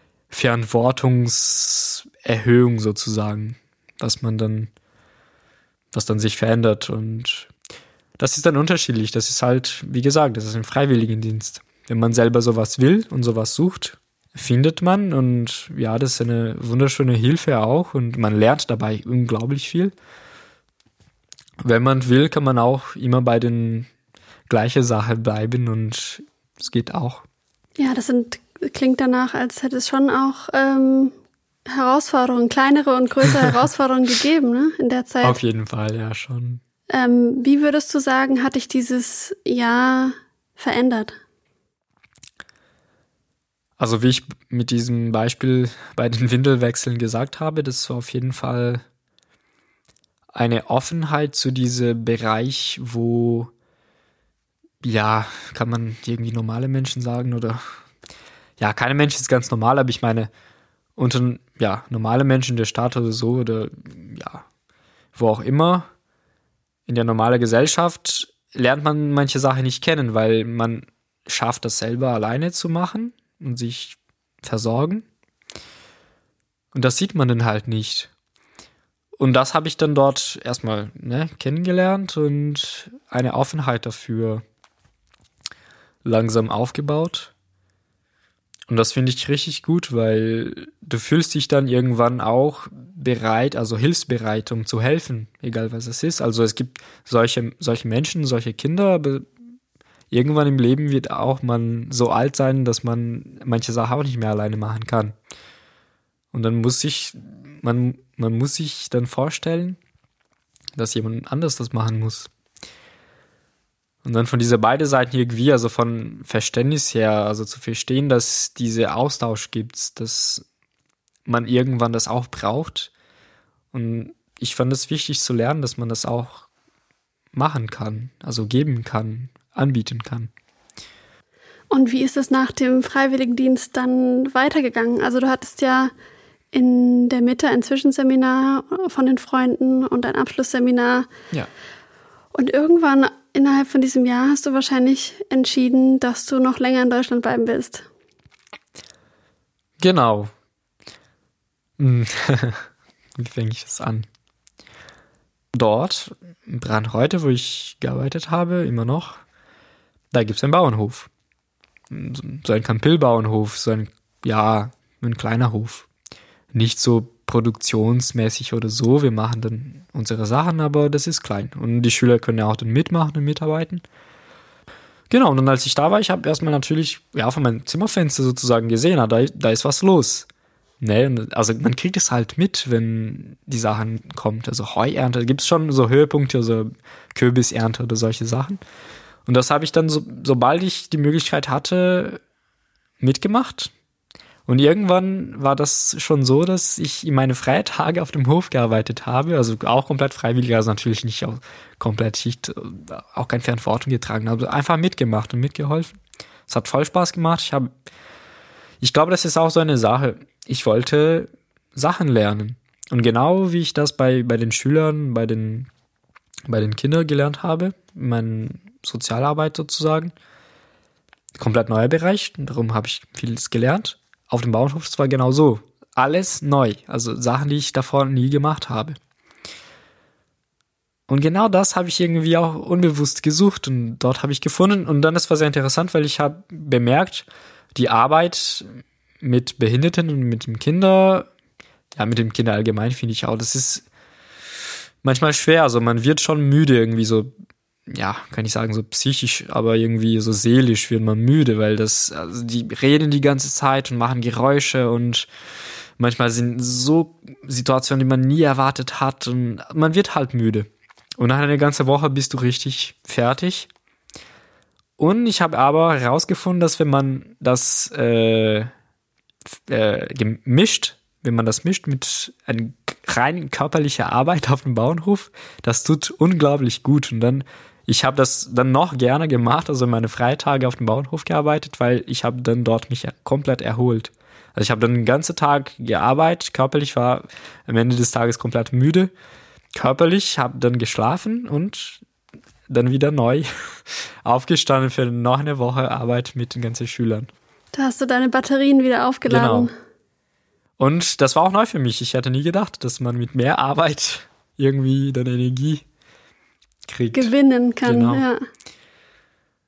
Verantwortungserhöhung sozusagen, was man dann, was dann sich verändert und das ist dann unterschiedlich. Das ist halt, wie gesagt, das ist ein Freiwilligendienst. wenn man selber sowas will und sowas sucht, findet man. Und ja, das ist eine wunderschöne Hilfe auch. Und man lernt dabei unglaublich viel. Wenn man will, kann man auch immer bei den gleichen Sachen bleiben. Und es geht auch. Ja, das sind, klingt danach, als hätte es schon auch ähm, Herausforderungen, kleinere und größere Herausforderungen gegeben, ne, in der Zeit. Auf jeden Fall, ja, schon. Ähm, wie würdest du sagen, hat dich dieses Jahr verändert? Also wie ich mit diesem Beispiel bei den Windelwechseln gesagt habe, das war auf jeden Fall eine Offenheit zu diesem Bereich, wo, ja, kann man irgendwie normale Menschen sagen oder, ja, keine Mensch ist ganz normal, aber ich meine, unter, ja, normale Menschen in der Stadt oder so oder, ja, wo auch immer, in der normalen Gesellschaft lernt man manche Sachen nicht kennen, weil man schafft das selber alleine zu machen und sich versorgen. Und das sieht man dann halt nicht. Und das habe ich dann dort erstmal ne, kennengelernt und eine Offenheit dafür langsam aufgebaut. Und das finde ich richtig gut, weil du fühlst dich dann irgendwann auch bereit, also hilfsbereit, um zu helfen, egal was es ist. Also es gibt solche, solche Menschen, solche Kinder, aber irgendwann im Leben wird auch man so alt sein, dass man manche Sachen auch nicht mehr alleine machen kann. Und dann muss sich, man, man muss sich dann vorstellen, dass jemand anderes das machen muss. Und dann von dieser beiden Seiten irgendwie, also von Verständnis her, also zu verstehen, dass diese Austausch gibt, dass man irgendwann das auch braucht. Und ich fand es wichtig zu lernen, dass man das auch machen kann, also geben kann, anbieten kann. Und wie ist es nach dem Freiwilligendienst dann weitergegangen? Also du hattest ja in der Mitte ein Zwischenseminar von den Freunden und ein Abschlussseminar. Ja. Und irgendwann innerhalb von diesem Jahr hast du wahrscheinlich entschieden, dass du noch länger in Deutschland bleiben willst. Genau. Wie fange ich das an? Dort, in Brandreuth, wo ich gearbeitet habe, immer noch, da gibt es einen Bauernhof. So ein Campil-Bauernhof, so ein, ja, ein kleiner Hof. Nicht so produktionsmäßig oder so, wir machen dann unsere Sachen, aber das ist klein. Und die Schüler können ja auch dann mitmachen und mitarbeiten. Genau, und dann als ich da war, ich habe erstmal natürlich, ja, von meinem Zimmerfenster sozusagen gesehen, da, da ist was los. Ne? Also man kriegt es halt mit, wenn die Sachen kommt. Also Heuernte, da gibt es schon so Höhepunkte, also Kürbisernte oder solche Sachen. Und das habe ich dann, so, sobald ich die Möglichkeit hatte, mitgemacht. Und irgendwann war das schon so, dass ich in meine freien Tage auf dem Hof gearbeitet habe, also auch komplett freiwillig, also natürlich nicht auch komplett Schicht, auch keine Verantwortung getragen habe, einfach mitgemacht und mitgeholfen. Es hat voll Spaß gemacht. Ich habe, ich glaube, das ist auch so eine Sache. Ich wollte Sachen lernen. Und genau wie ich das bei, bei den Schülern, bei den, bei den Kindern gelernt habe, meine Sozialarbeit sozusagen, komplett neuer Bereich, darum habe ich vieles gelernt. Auf dem Bauernhof war genau so. Alles neu. Also Sachen, die ich davor nie gemacht habe. Und genau das habe ich irgendwie auch unbewusst gesucht und dort habe ich gefunden. Und dann, das war sehr interessant, weil ich habe bemerkt, die Arbeit mit Behinderten und mit dem Kinder, ja, mit dem Kinder allgemein finde ich auch, das ist manchmal schwer. Also man wird schon müde irgendwie so, ja, kann ich sagen, so psychisch, aber irgendwie so seelisch wird man müde, weil das, also die reden die ganze Zeit und machen Geräusche und manchmal sind so Situationen, die man nie erwartet hat und man wird halt müde. Und nach einer ganzen Woche bist du richtig fertig. Und ich habe aber herausgefunden, dass wenn man das äh, äh, gemischt, wenn man das mischt mit einer rein körperlicher Arbeit auf dem Bauernhof, das tut unglaublich gut. Und dann Ich habe das dann noch gerne gemacht, also meine Freitage auf dem Bauernhof gearbeitet, weil ich habe dann dort mich komplett erholt. Also ich habe dann den ganzen Tag gearbeitet, körperlich war am Ende des Tages komplett müde. Körperlich habe dann geschlafen und dann wieder neu aufgestanden für noch eine Woche Arbeit mit den ganzen Schülern. Da hast du deine Batterien wieder aufgeladen. Genau. Und das war auch neu für mich. Ich hätte nie gedacht, dass man mit mehr Arbeit irgendwie dann Energie kriegt. Gewinnen kann, genau. ja.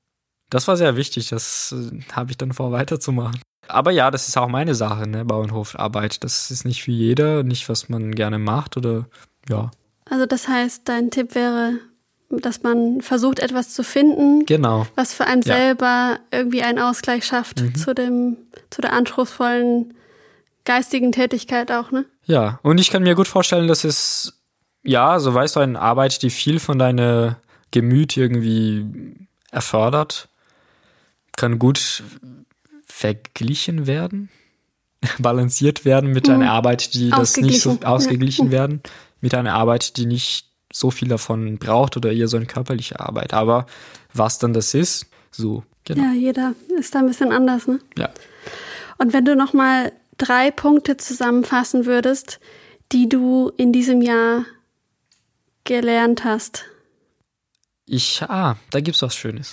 das war sehr wichtig, das äh, habe ich dann vor, weiterzumachen. Aber ja, das ist auch meine Sache, ne, Bauernhofarbeit. Das ist nicht für jeder, nicht was man gerne macht oder ja. Also das heißt, dein Tipp wäre, dass man versucht, etwas zu finden, genau. was für einen ja. selber irgendwie einen Ausgleich schafft mhm. zu dem, zu der anspruchsvollen geistigen Tätigkeit auch, ne? Ja, und ich kann mir gut vorstellen, dass es, ja, so weißt du, eine Arbeit, die viel von deinem Gemüt irgendwie erfordert, kann gut verglichen werden, balanciert werden mit einer Arbeit, die das nicht so ausgeglichen ja. werden, mit einer Arbeit, die nicht so viel davon braucht oder eher so eine körperliche Arbeit. Aber was dann das ist, so, genau. Ja, jeder ist da ein bisschen anders, ne? Ja. Und wenn du nochmal drei Punkte zusammenfassen würdest, die du in diesem Jahr gelernt hast. Ich, ah, da gibt's was Schönes.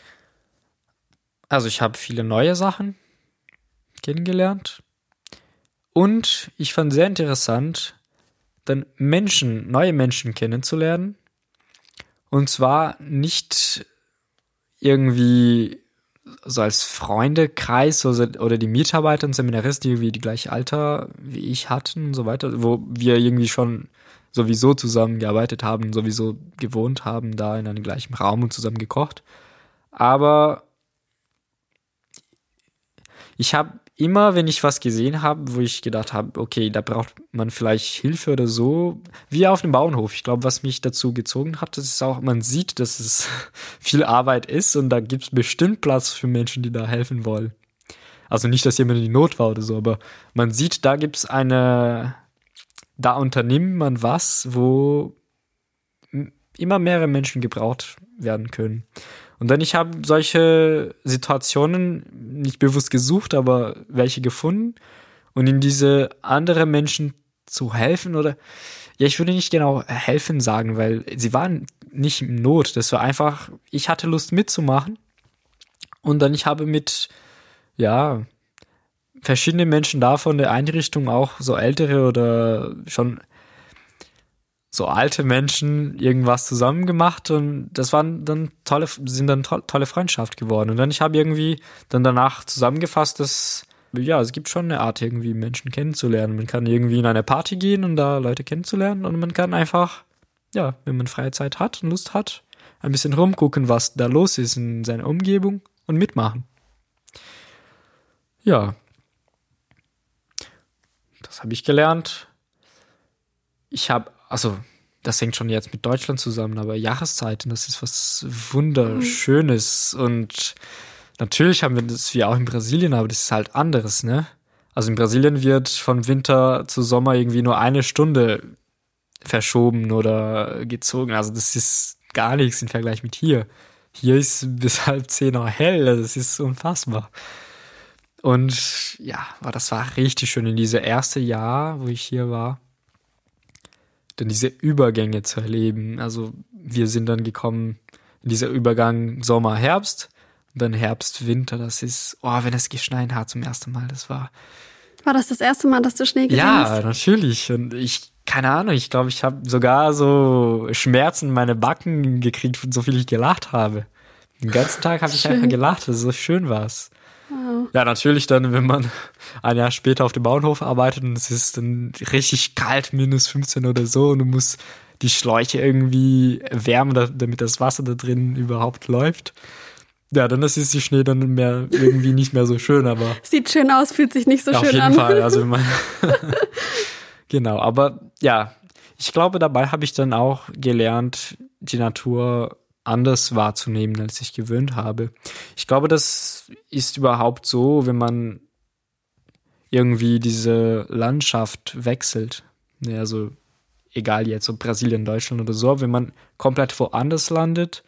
Also ich habe viele neue Sachen kennengelernt und ich fand sehr interessant, dann Menschen, neue Menschen kennenzulernen und zwar nicht irgendwie so als Freundekreis oder die Mitarbeiter und Seminaristen, die irgendwie die gleiche Alter wie ich hatten und so weiter, wo wir irgendwie schon sowieso zusammengearbeitet haben, sowieso gewohnt haben, da in einem gleichen Raum und zusammen gekocht. Aber ich habe immer, wenn ich was gesehen habe, wo ich gedacht habe, okay, da braucht man vielleicht Hilfe oder so, wie auf dem Bauernhof. Ich glaube, was mich dazu gezogen hat, das ist auch, man sieht, dass es viel Arbeit ist und da gibt es bestimmt Platz für Menschen, die da helfen wollen. Also nicht, dass jemand in die Not war oder so, aber man sieht, da gibt es eine, da unternimmt man was, wo immer mehrere Menschen gebraucht werden können. Und dann, ich habe solche Situationen nicht bewusst gesucht, aber welche gefunden. Und in diese anderen Menschen zu helfen oder, ja, ich würde nicht genau helfen sagen, weil sie waren nicht in Not. Das war einfach, ich hatte Lust mitzumachen. Und dann, ich habe mit, ja, verschiedenen Menschen da von der Einrichtung, auch so ältere oder schon so alte Menschen irgendwas zusammen gemacht und das waren dann tolle, sind dann to- tolle Freundschaft geworden. Und dann, ich habe irgendwie dann danach zusammengefasst, dass, ja, es gibt schon eine Art, irgendwie Menschen kennenzulernen. Man kann irgendwie in eine Party gehen und da Leute kennenzulernen und man kann einfach, ja, wenn man freie Zeit hat und Lust hat, ein bisschen rumgucken, was da los ist in seiner Umgebung und mitmachen. Ja. Das habe ich gelernt. Ich habe Also, das hängt schon jetzt mit Deutschland zusammen, aber Jahreszeiten, das ist was Wunderschönes. Mhm. Und natürlich haben wir das wie auch in Brasilien, aber das ist halt anderes, ne? Also in Brasilien wird von Winter zu Sommer irgendwie nur eine Stunde verschoben oder gezogen. Also das ist gar nichts im Vergleich mit hier. Hier ist bis halb zehn noch hell, das ist unfassbar. Und ja, das war richtig schön in diesem ersten Jahr, wo ich hier war. Dann diese Übergänge zu erleben. Also wir sind dann gekommen in dieser Übergang Sommer, Herbst, und dann Herbst, Winter. Das ist, oh, wenn es geschneit hat zum ersten Mal, das war... War das das erste Mal, dass du Schnee gesehen ja, hast? Ja, natürlich. Und ich, keine Ahnung, ich glaube, ich habe sogar so Schmerzen in meine Backen gekriegt, so viel ich gelacht habe. Den ganzen Tag habe ich einfach gelacht, so schön war es. Wow. Ja, natürlich dann, wenn man ein Jahr später auf dem Bauernhof arbeitet und es ist dann richtig kalt, minus fünfzehn oder so, und du musst die Schläuche irgendwie wärmen, damit das Wasser da drin überhaupt läuft. Ja, dann ist die Schnee dann mehr irgendwie nicht mehr so schön, aber... Sieht schön aus, fühlt sich nicht so ja, schön an. Auf jeden Fall, also wenn man... Genau, aber ja, ich glaube, dabei habe ich dann auch gelernt, die Natur anders wahrzunehmen, als ich gewöhnt habe. Ich glaube, das ist überhaupt so, wenn man irgendwie diese Landschaft wechselt. Also egal jetzt, ob Brasilien, Deutschland oder so, wenn man komplett woanders landet,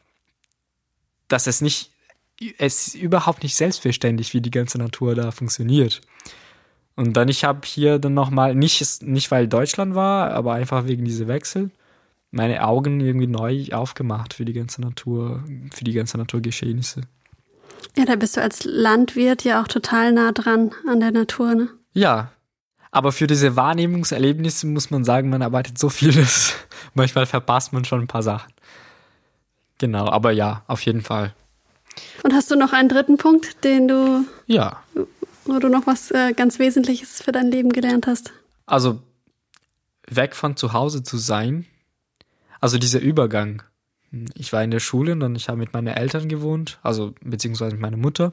dass es nicht, es ist überhaupt nicht selbstverständlich, wie die ganze Natur da funktioniert. Und dann, ich habe hier dann nochmal, nicht, nicht weil Deutschland war, aber einfach wegen dieser Wechsel, meine Augen irgendwie neu aufgemacht für die ganze Natur, für die ganze Naturgeschehnisse. Ja, da bist du als Landwirt ja auch total nah dran an der Natur, ne? Ja, aber für diese Wahrnehmungserlebnisse muss man sagen, man arbeitet so vieles. Manchmal verpasst man schon ein paar Sachen. Genau, aber ja, auf jeden Fall. Und hast du noch einen dritten Punkt, den du, Ja. wo du noch was äh, ganz Wesentliches für dein Leben gelernt hast? Also weg von zu Hause zu sein, also dieser Übergang. Ich war in der Schule und dann ich habe mit meinen Eltern gewohnt, also beziehungsweise mit meiner Mutter.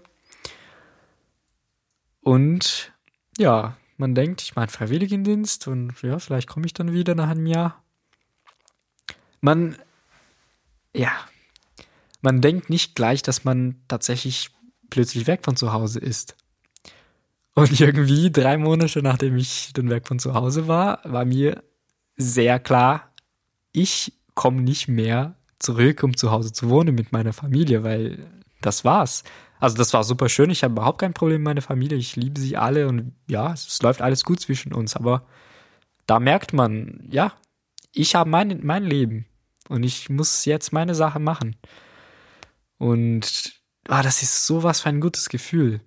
Und ja, man denkt, ich mache Freiwilligendienst und ja, vielleicht komme ich dann wieder nach einem Jahr. Man, ja, man denkt nicht gleich, dass man tatsächlich plötzlich weg von zu Hause ist. Und irgendwie drei Monate nachdem ich dann weg von zu Hause war, war mir sehr klar, ich komme nicht mehr zurück, um zu Hause zu wohnen mit meiner Familie, weil das war's. Also das war super schön, ich habe überhaupt kein Problem mit meiner Familie, ich liebe sie alle und ja, es läuft alles gut zwischen uns, aber da merkt man, ja, ich habe mein, mein Leben und ich muss jetzt meine Sache machen. Und ah, das ist sowas für ein gutes Gefühl.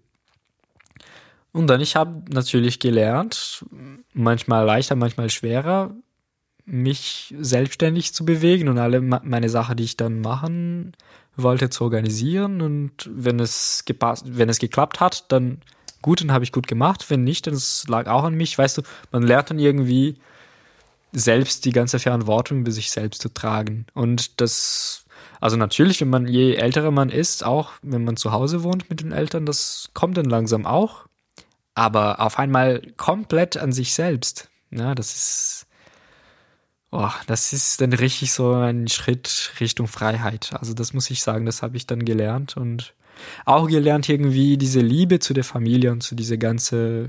Und dann, ich habe natürlich gelernt, manchmal leichter, manchmal schwerer, mich selbstständig zu bewegen und alle meine Sachen, die ich dann machen wollte, zu organisieren. Und wenn es gepasst, wenn es geklappt hat, dann gut, dann habe ich gut gemacht. Wenn nicht, dann es lag auch an mich. Weißt du, man lernt dann irgendwie selbst die ganze Verantwortung über sich selbst zu tragen. Und das, also natürlich, wenn man, je älter man ist, auch wenn man zu Hause wohnt mit den Eltern, das kommt dann langsam auch. Aber auf einmal komplett an sich selbst. Ja, das ist, oh, das ist dann richtig so ein Schritt Richtung Freiheit. Also das muss ich sagen, das habe ich dann gelernt und auch gelernt irgendwie diese Liebe zu der Familie und zu diese ganze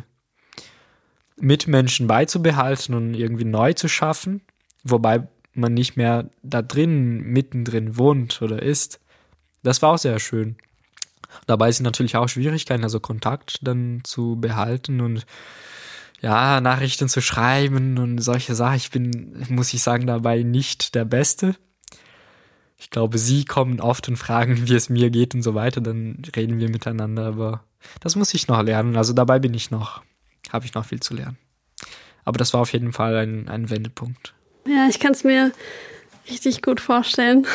Mitmenschen beizubehalten und irgendwie neu zu schaffen, wobei man nicht mehr da drin, mittendrin wohnt oder ist. Das war auch sehr schön. Dabei sind natürlich auch Schwierigkeiten, also Kontakt dann zu behalten und ja, Nachrichten zu schreiben und solche Sachen. Ich bin, muss ich sagen, dabei nicht der Beste. Ich glaube, sie kommen oft und fragen, wie es mir geht und so weiter, dann reden wir miteinander, aber das muss ich noch lernen. Also dabei bin ich noch, habe ich noch viel zu lernen. Aber das war auf jeden Fall ein, ein Wendepunkt. Ja, ich kann es mir richtig gut vorstellen.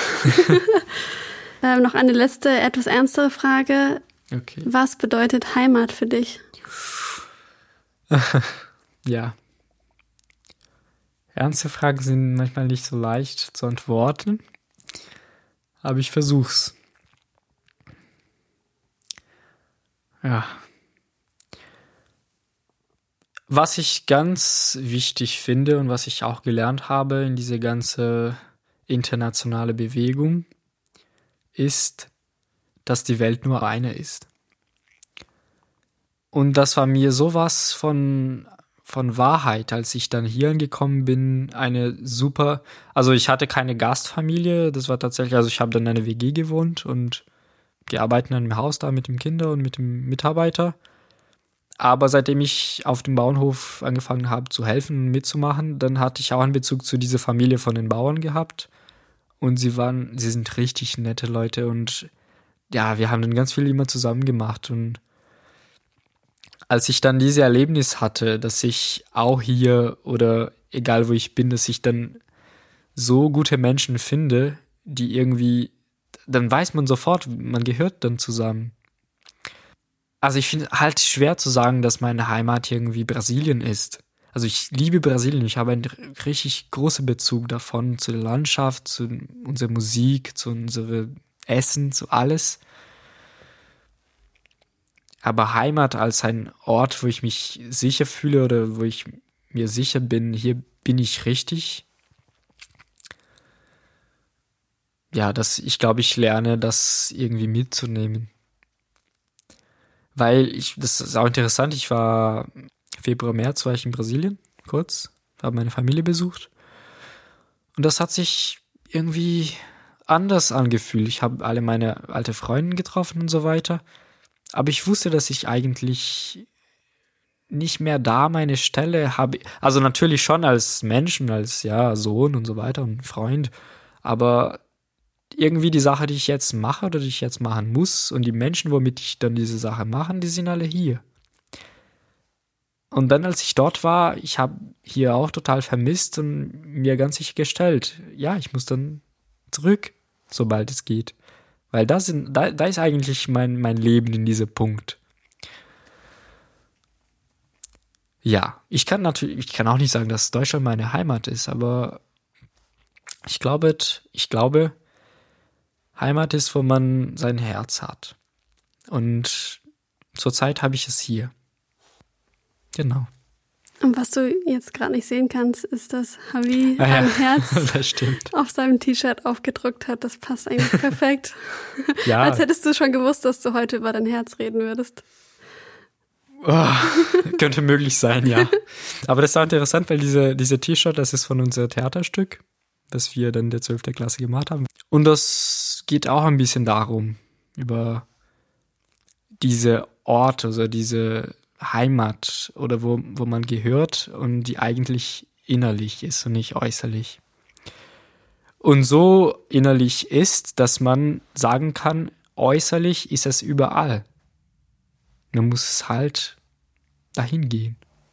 ähm, noch eine letzte, etwas ernstere Frage. Okay. Was bedeutet Heimat für dich? Ja. Ernste Fragen sind manchmal nicht so leicht zu antworten, aber ich versuch's. Ja. Was ich ganz wichtig finde und was ich auch gelernt habe in diese ganze internationale Bewegung, ist, dass die Welt nur eine ist. Und das war mir sowas von, von Wahrheit, als ich dann hier angekommen bin, eine super, also ich hatte keine Gastfamilie, das war tatsächlich, also ich habe dann in einer W G gewohnt und gearbeitet in einem Haus da mit dem Kinder und mit dem Mitarbeiter. Aber seitdem ich auf dem Bauernhof angefangen habe zu helfen und mitzumachen, dann hatte ich auch einen Bezug zu dieser Familie von den Bauern gehabt. Und sie waren, sie sind richtig nette Leute und ja, wir haben dann ganz viel immer zusammen gemacht. Und als ich dann dieses Erlebnis hatte, dass ich auch hier oder egal wo ich bin, dass ich dann so gute Menschen finde, die irgendwie, dann weiß man sofort, man gehört dann zusammen. Also ich finde halt schwer zu sagen, dass meine Heimat irgendwie Brasilien ist. Also ich liebe Brasilien, ich habe einen richtig großen Bezug davon, zu der Landschaft, zu unserer Musik, zu unserem Essen, zu alles. Aber Heimat als ein Ort, wo ich mich sicher fühle oder wo ich mir sicher bin, hier bin ich richtig. Ja, das, ich glaube, ich lerne das irgendwie mitzunehmen. Weil ich, das ist auch interessant, ich war Februar, März war ich in Brasilien, kurz, habe meine Familie besucht. Und das hat sich irgendwie anders angefühlt. Ich habe alle meine alte Freunde getroffen und so weiter. Aber ich wusste, dass ich eigentlich nicht mehr da meine Stelle habe. Also natürlich schon als Menschen, als ja Sohn und so weiter und Freund. Aber irgendwie die Sache, die ich jetzt mache oder die ich jetzt machen muss und die Menschen, womit ich dann diese Sache mache, die sind alle hier. Und dann, als ich dort war, ich habe hier auch total vermisst und mir ganz sicher gestellt, ja, ich muss dann zurück, sobald es geht. Weil das sind, da, da ist eigentlich mein, mein Leben in diesem Punkt. Ja, ich kann natürlich, ich kann auch nicht sagen, dass Deutschland meine Heimat ist, aber ich glaube, ich glaube, Heimat ist, wo man sein Herz hat. Und zurzeit habe ich es hier. Genau. Und was du jetzt gerade nicht sehen kannst, ist, dass Javi ah, ja. ein Herz das stimmt. auf seinem T-Shirt aufgedruckt hat. Das passt eigentlich perfekt. Ja. Als hättest du schon gewusst, dass du heute über dein Herz reden würdest. Oh, könnte möglich sein, ja. Aber das ist auch interessant, weil diese, diese T-Shirt, das ist von unserem Theaterstück, das wir dann in der zwölften Klasse gemacht haben. Und das geht auch ein bisschen darum, über diese Ort, also diese Heimat oder wo, wo man gehört und die eigentlich innerlich ist und nicht äußerlich. Und so innerlich ist, dass man sagen kann, äußerlich ist es überall. Man muss es halt dahin gehen.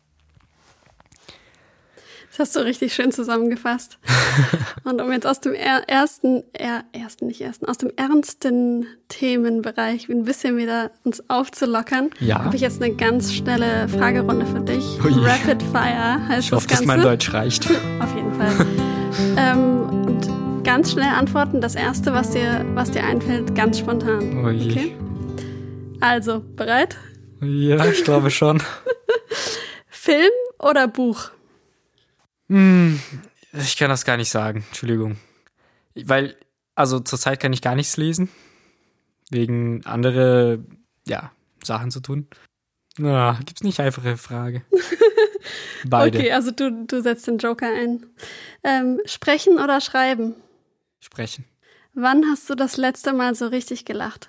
Das hast du richtig schön zusammengefasst. Und um jetzt aus dem er- ersten, er- ersten, nicht ersten, aus dem ernsten Themenbereich ein bisschen wieder uns aufzulockern, Ja. habe ich jetzt eine ganz schnelle Fragerunde für dich. Ui. Rapid Fire heißt Ich hoffe, das dass Ganze. mein Deutsch reicht. Auf jeden Fall. ähm, und ganz schnell antworten. Das Erste, was dir, was dir einfällt, ganz spontan. Oh je. Okay? Also, bereit? Ja, ich glaube schon. Film oder Buch? Hm, ich kann das gar nicht sagen, Entschuldigung. Weil, also zurzeit kann ich gar nichts lesen. Wegen andere, ja, Sachen zu tun. Na, gibt's nicht einfache Frage. Beide. Okay, also du, du setzt den Joker ein. Ähm, sprechen oder schreiben? Sprechen. Wann hast du das letzte Mal so richtig gelacht?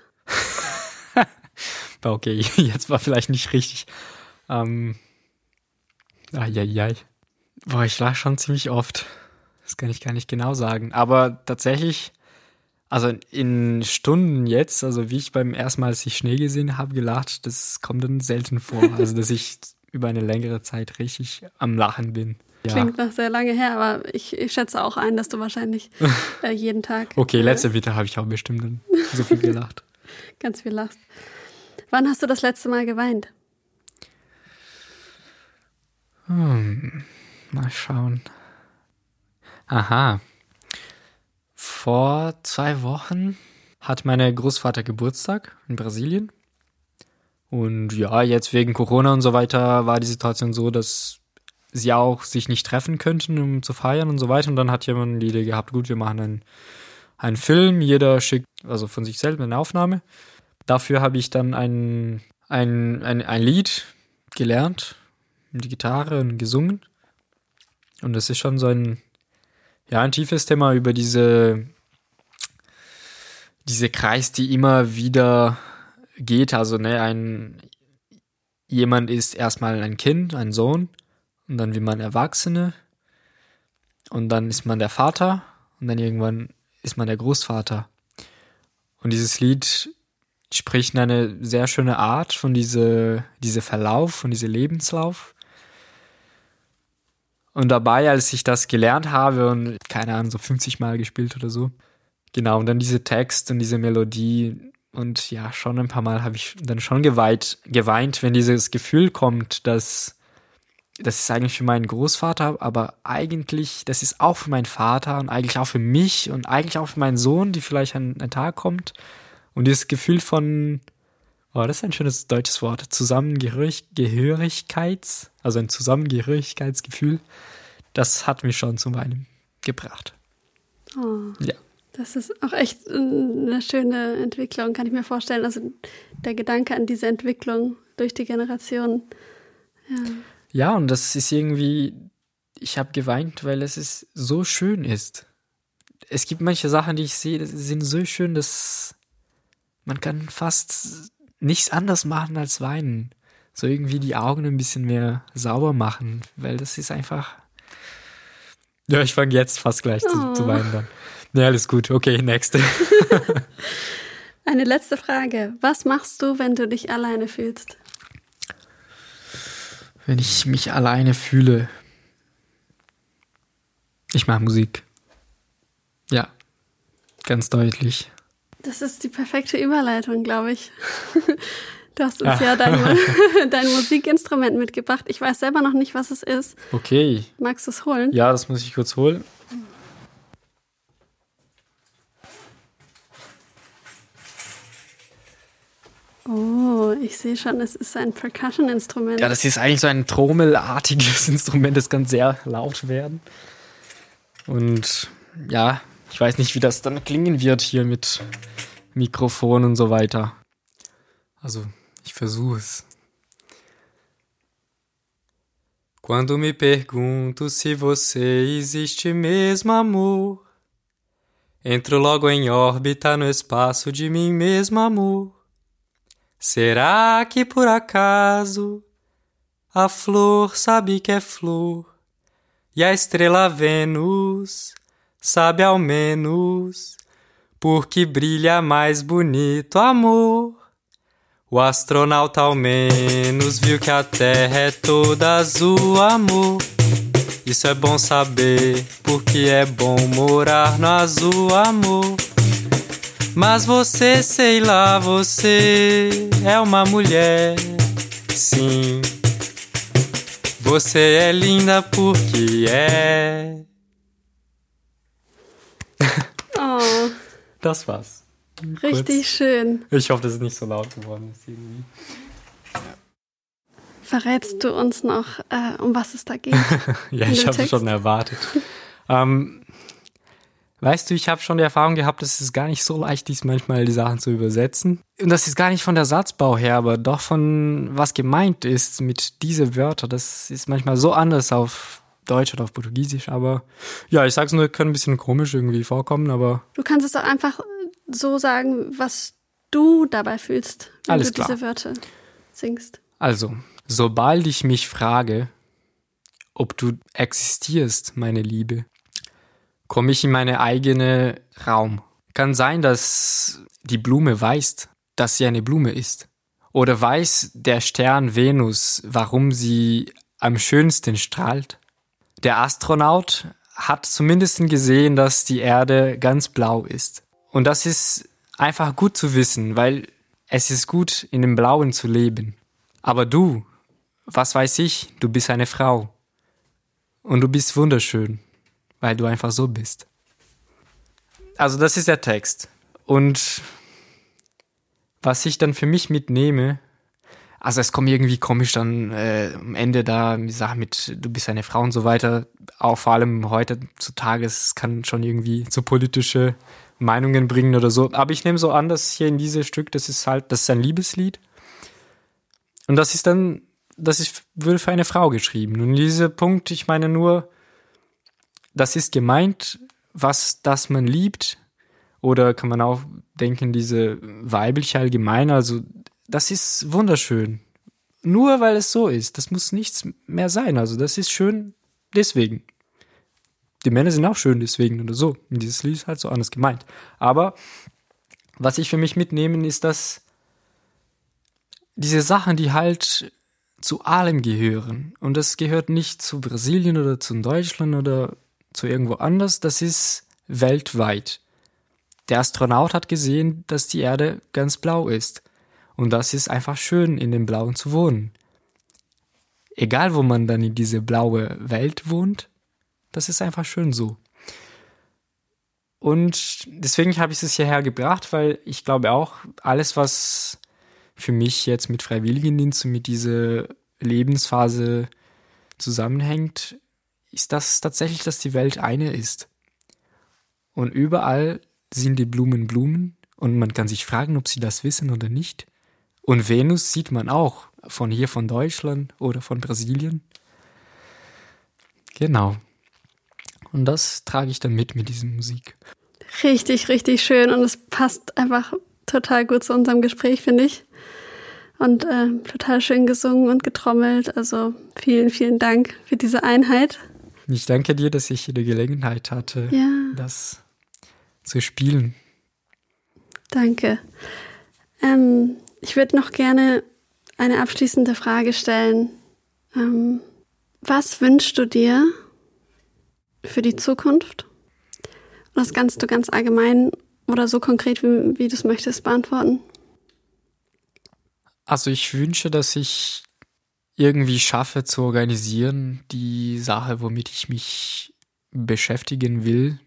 Okay, jetzt war vielleicht nicht richtig. Ähm, ai, Boah, ich lache schon ziemlich oft. Das kann ich gar nicht genau sagen. Aber tatsächlich, also in Stunden jetzt, also wie ich beim ersten Mal, als ich Schnee gesehen habe, gelacht, das kommt dann selten vor. Also, dass ich über eine längere Zeit richtig am Lachen bin. Ja. Klingt noch sehr lange her, aber ich, ich schätze auch ein, dass du wahrscheinlich äh, jeden Tag Okay, äh, letzte Winter habe ich auch bestimmt dann so viel gelacht. ganz viel lachst. Wann hast du das letzte Mal geweint? Hm, mal schauen. Aha. Vor zwei Wochen hat meine Großvater Geburtstag in Brasilien. Und ja, jetzt wegen Corona und so weiter war die Situation so, dass sie auch sich nicht treffen könnten, um zu feiern und so weiter. Und dann hat jemand die Idee gehabt, gut, wir machen einen, einen Film, jeder schickt also von sich selbst eine Aufnahme. Dafür habe ich dann ein, ein, ein, ein Lied gelernt, die Gitarre und gesungen. Und das ist schon so ein, ja, ein tiefes Thema über diese, diese Kreis, die immer wieder geht. Also, ne, ein, jemand ist erstmal ein Kind, ein Sohn, und dann wird man Erwachsene, und dann ist man der Vater, und dann irgendwann ist man der Großvater. Und dieses Lied spricht in eine sehr schöne Art von diese, diese Verlauf, von diesem Lebenslauf. Und dabei, als ich das gelernt habe und, keine Ahnung, so fünfzig Mal gespielt oder so, genau, und dann diese Text und diese Melodie und ja, schon ein paar Mal habe ich dann schon geweint, geweint, wenn dieses Gefühl kommt, dass das ist eigentlich für meinen Großvater, aber eigentlich, das ist auch für meinen Vater und eigentlich auch für mich und eigentlich auch für meinen Sohn, die vielleicht an einen Tag kommt. Und dieses Gefühl von, oh, das ist ein schönes deutsches Wort, Zusammengehörigkeits, also ein Zusammengehörigkeitsgefühl, das hat mich schon zum Weinen gebracht. Oh, ja. Das ist auch echt eine schöne Entwicklung, kann ich mir vorstellen. Also der Gedanke an diese Entwicklung durch die Generation. Ja, ja, und das ist irgendwie, ich habe geweint, weil es ist so schön ist. Es gibt manche Sachen, die ich sehe, die sind so schön, dass man kann fast nichts anderes machen als weinen. So irgendwie die Augen ein bisschen mehr sauber machen, weil das ist einfach... Ja, ich fange jetzt fast gleich oh. zu, zu weinen dann. Ja, alles gut. Okay, next. Eine letzte Frage. Was machst du, wenn du dich alleine fühlst? Wenn ich mich alleine fühle, ich mache Musik. Ja, ganz deutlich. Das ist die perfekte Überleitung, glaube ich. Du hast uns ja dein, dein Musikinstrument mitgebracht. Ich weiß selber noch nicht, was es ist. Okay. Magst du es holen? Ja, das muss ich kurz holen. Oh, ich sehe schon, es ist ein Percussion-Instrument. Ja, das ist eigentlich so ein trommelartiges Instrument, das kann sehr laut werden. Und ja, ich weiß nicht, wie das dann klingen wird hier mit Mikrofon und so weiter. Also, ich versuche es. Quando me pergunto se você existe mesmo, amor, entro logo em órbita no espaço de mim mesmo, amor. Será que por acaso a flor sabe que é flor e a estrela Vênus sabe ao menos porque brilha mais bonito, amor? O astronauta ao menos viu que a Terra é toda azul, amor. Isso é bom saber, porque é bom morar no azul, amor. Mas você, sei lá, você é uma mulher, sim. Você é linda porque é. Oh. Das war's. Richtig Kurz. Schön. Ich hoffe, das ist nicht so laut geworden ist irgendwie. Verrätst du uns noch, äh, um was es da geht? Ja, ich habe es schon erwartet. ähm, weißt du, ich habe schon die Erfahrung gehabt, dass es gar nicht so leicht ist, manchmal die Sachen zu übersetzen. Und das ist gar nicht von der Satzbau her, aber doch von was gemeint ist mit diesen Wörtern. Das ist manchmal so anders auf Deutsch oder auf Portugiesisch, aber ja, ich sag's nur, kann ein bisschen komisch irgendwie vorkommen, aber... Du kannst es doch einfach so sagen, was du dabei fühlst, wenn Alles du klar. diese Wörter singst. Also, sobald ich mich frage, ob du existierst, meine Liebe, komme ich in meinen eigenen Raum. Kann sein, dass die Blume weiß, dass sie eine Blume ist. Oder weiß der Stern Venus, warum sie am schönsten strahlt. Der Astronaut hat zumindest gesehen, dass die Erde ganz blau ist. Und das ist einfach gut zu wissen, weil es ist gut, in dem Blauen zu leben. Aber du, was weiß ich, du bist eine Frau. Und du bist wunderschön, weil du einfach so bist. Also das ist der Text. Und was ich dann für mich mitnehme, also es kommt irgendwie komisch dann äh, am Ende da, die Sache mit, du bist eine Frau und so weiter, auch vor allem heutzutage, es kann schon irgendwie so politische Meinungen bringen oder so. Aber ich nehme so an, dass hier in diesem Stück, das ist halt, das ist ein Liebeslied. Und das ist dann, das ist wohl für eine Frau geschrieben. Und dieser Punkt, ich meine nur, das ist gemeint, was das man liebt. Oder kann man auch denken, diese weibliche allgemein, also das ist wunderschön. Nur weil es so ist. Das muss nichts mehr sein. Also das ist schön deswegen. Die Männer sind auch schön deswegen oder so. Und dieses Lied ist halt so anders gemeint. Aber was ich für mich mitnehme, ist, dass diese Sachen, die halt zu allem gehören. Und das gehört nicht zu Brasilien oder zu Deutschland oder zu irgendwo anders. Das ist weltweit. Der Astronaut hat gesehen, dass die Erde ganz blau ist. Und das ist einfach schön, in dem Blauen zu wohnen. Egal, wo man dann in diese blaue Welt wohnt, das ist einfach schön so. Und deswegen habe ich es hierher gebracht, weil ich glaube auch, alles, was für mich jetzt mit Freiwilligendienst und mit dieser Lebensphase zusammenhängt, ist das tatsächlich, dass die Welt eine ist. Und überall sind die Blumen Blumen und man kann sich fragen, ob sie das wissen oder nicht. Und Venus sieht man auch von hier, von Deutschland oder von Brasilien. Genau. Und das trage ich dann mit mit dieser Musik. Richtig, richtig schön und es passt einfach total gut zu unserem Gespräch, finde ich. Und äh, total schön gesungen und getrommelt. Also vielen, vielen Dank für diese Einheit. Ich danke dir, dass ich hier die Gelegenheit hatte, ja. das zu spielen. Danke. Ähm, ich würde noch gerne eine abschließende Frage stellen. Ähm, was wünschst du dir für die Zukunft? Und das kannst du ganz allgemein oder so konkret, wie, wie du es möchtest, beantworten? Also ich wünsche, dass ich irgendwie schaffe zu organisieren, die Sache, womit ich mich beschäftigen will.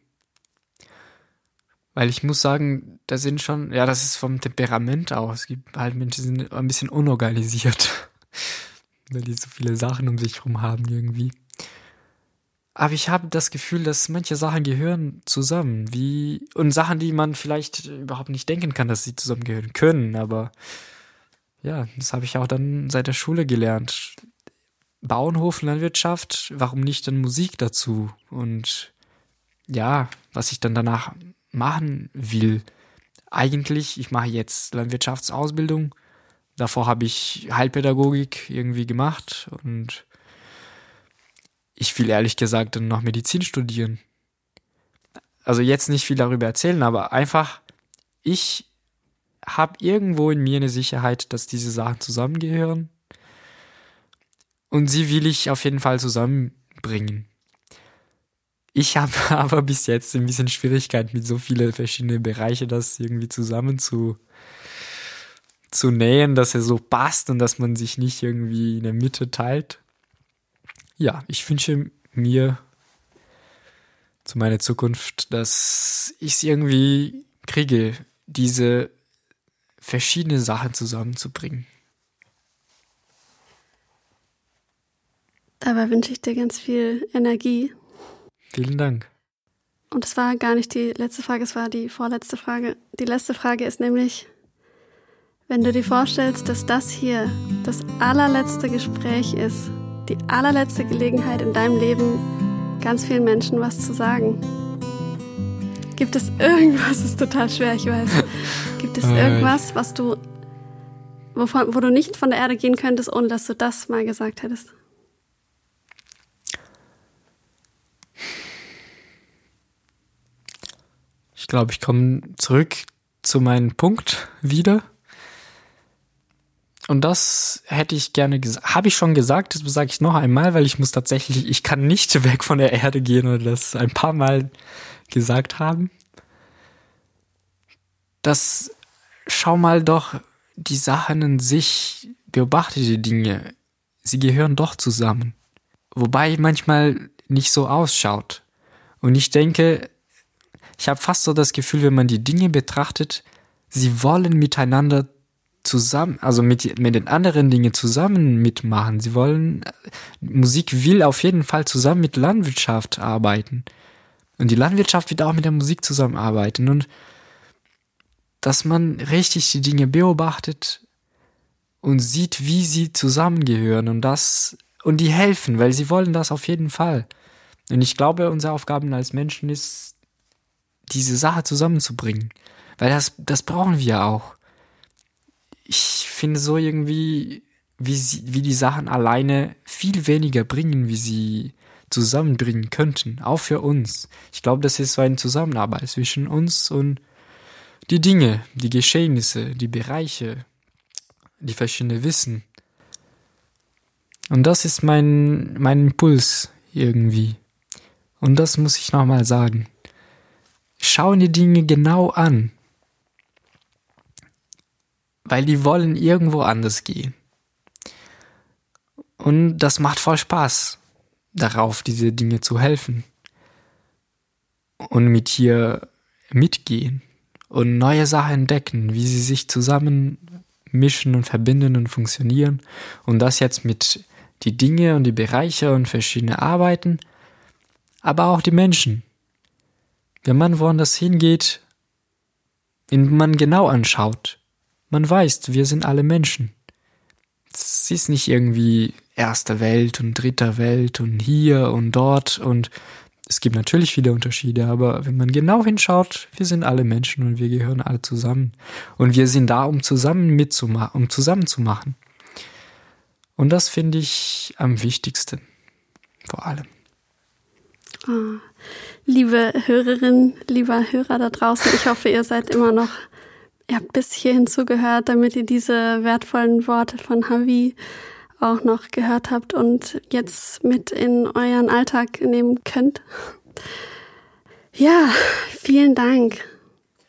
Weil ich muss sagen, da sind schon, ja, das ist vom Temperament aus. Es gibt halt Menschen, die sind ein bisschen unorganisiert, weil die so viele Sachen um sich herum haben irgendwie. Aber ich habe das Gefühl, dass manche Sachen gehören zusammen, wie, und Sachen, die man vielleicht überhaupt nicht denken kann, dass sie zusammengehören können, aber ja, das habe ich auch dann seit der Schule gelernt. Bauernhof, Landwirtschaft, warum nicht dann Musik dazu? Und ja, was ich dann danach machen will. Eigentlich, ich mache jetzt Landwirtschaftsausbildung. Davor habe ich Heilpädagogik irgendwie gemacht und ich will ehrlich gesagt dann noch Medizin studieren. Also jetzt nicht viel darüber erzählen, aber einfach, ich habe irgendwo in mir eine Sicherheit, dass diese Sachen zusammengehören. Und sie will ich auf jeden Fall zusammenbringen. Ich habe aber bis jetzt ein bisschen Schwierigkeit mit so vielen verschiedenen Bereichen, das irgendwie zusammen zu, zu nähen, dass er so passt und dass man sich nicht irgendwie in der Mitte teilt. Ja, ich wünsche mir zu meiner Zukunft, dass ich es irgendwie kriege, diese verschiedenen Sachen zusammenzubringen. Dabei wünsche ich dir ganz viel Energie. Vielen Dank. Und es war gar nicht die letzte Frage, es war die vorletzte Frage. Die letzte Frage ist nämlich, wenn du dir vorstellst, dass das hier das allerletzte Gespräch ist, die allerletzte Gelegenheit in deinem Leben, ganz vielen Menschen was zu sagen. Gibt es irgendwas, das ist total schwer, ich weiß. Gibt es irgendwas, was du, wovon, wo du nicht von der Erde gehen könntest, ohne dass du das mal gesagt hättest? Ich glaube, ich komme zurück zu meinem Punkt wieder. Und das hätte ich gerne gesagt. Habe ich schon gesagt, das sage ich noch einmal, weil ich muss tatsächlich, ich kann nicht weg von der Erde gehen und das ein paar Mal gesagt haben. Das, schau mal doch, die Sachen in sich, beobachte die Dinge, sie gehören doch zusammen. Wobei manchmal nicht so ausschaut. Und ich denke, ich habe fast so das Gefühl, wenn man die Dinge betrachtet, sie wollen miteinander zusammen, also mit, mit den anderen Dingen zusammen mitmachen. Sie wollen, Musik will auf jeden Fall zusammen mit Landwirtschaft arbeiten. Und die Landwirtschaft wird auch mit der Musik zusammenarbeiten. Und dass man richtig die Dinge beobachtet und sieht, wie sie zusammengehören und das, und die helfen, weil sie wollen das auf jeden Fall. Und ich glaube, unsere Aufgabe als Menschen ist, diese Sache zusammenzubringen. Weil das, das brauchen wir auch. Ich finde so irgendwie, wie, sie, wie die Sachen alleine viel weniger bringen, wie sie zusammenbringen könnten. Auch für uns. Ich glaube, das ist so eine Zusammenarbeit zwischen uns und die Dinge, die Geschehnisse, die Bereiche, die verschiedenen Wissen. Und das ist mein, mein Impuls irgendwie. Und das muss ich nochmal sagen. Schau die Dinge genau an. Weil die wollen irgendwo anders gehen. Und das macht voll Spaß, darauf diese Dinge zu helfen. Und mit hier mitgehen. Und neue Sachen entdecken, wie sie sich zusammen mischen und verbinden und funktionieren. Und das jetzt mit die Dinge und die Bereiche und verschiedene Arbeiten, aber auch die Menschen. Wenn man woanders hingeht, wenn man genau anschaut, man weiß, wir sind alle Menschen. Es ist nicht irgendwie erste Welt und dritte Welt und hier und dort und es gibt natürlich viele Unterschiede, aber wenn man genau hinschaut, wir sind alle Menschen und wir gehören alle zusammen. Und wir sind da, um zusammen mitzumachen, um zusammen zu machen. Und das finde ich am wichtigsten, vor allem. Oh, liebe Hörerinnen, lieber Hörer da draußen, ich hoffe, ihr seid immer noch, ihr habt bis hierhin zugehört, damit ihr diese wertvollen Worte von Javi auch noch gehört habt und jetzt mit in euren Alltag nehmen könnt. Ja, vielen Dank.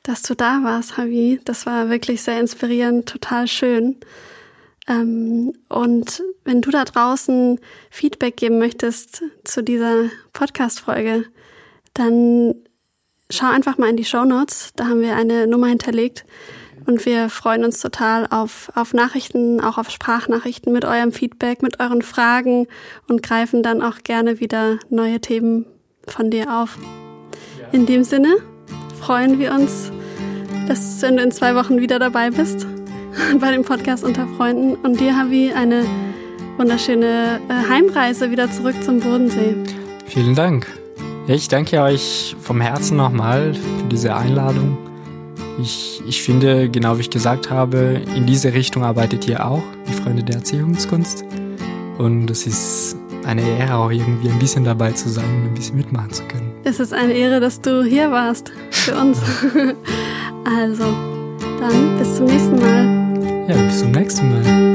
dass du da warst, Javi. Das war wirklich sehr inspirierend, total schön. Ähm, und wenn du da draußen Feedback geben möchtest zu dieser Podcast-Folge, dann schau einfach mal in die Shownotes. Da haben wir eine Nummer hinterlegt. Und wir freuen uns total auf, auf Nachrichten, auch auf Sprachnachrichten mit eurem Feedback, mit euren Fragen und greifen dann auch gerne wieder neue Themen von dir auf. In dem Sinne freuen wir uns, dass du in zwei Wochen wieder dabei bist bei dem Podcast Unter Freunden. Und dir, Javi, eine wunderschöne Heimreise wieder zurück zum Bodensee. Vielen Dank. Ja, ich danke euch vom Herzen nochmal für diese Einladung. Ich, ich finde, genau wie ich gesagt habe, in diese Richtung arbeitet ihr auch, die Freunde der Erziehungskunst. Und es ist eine Ehre, auch irgendwie ein bisschen dabei zu sein und ein bisschen mitmachen zu können. Es ist eine Ehre, dass du hier warst für uns. Also, dann bis zum nächsten Mal. Ja, bis zum nächsten Mal.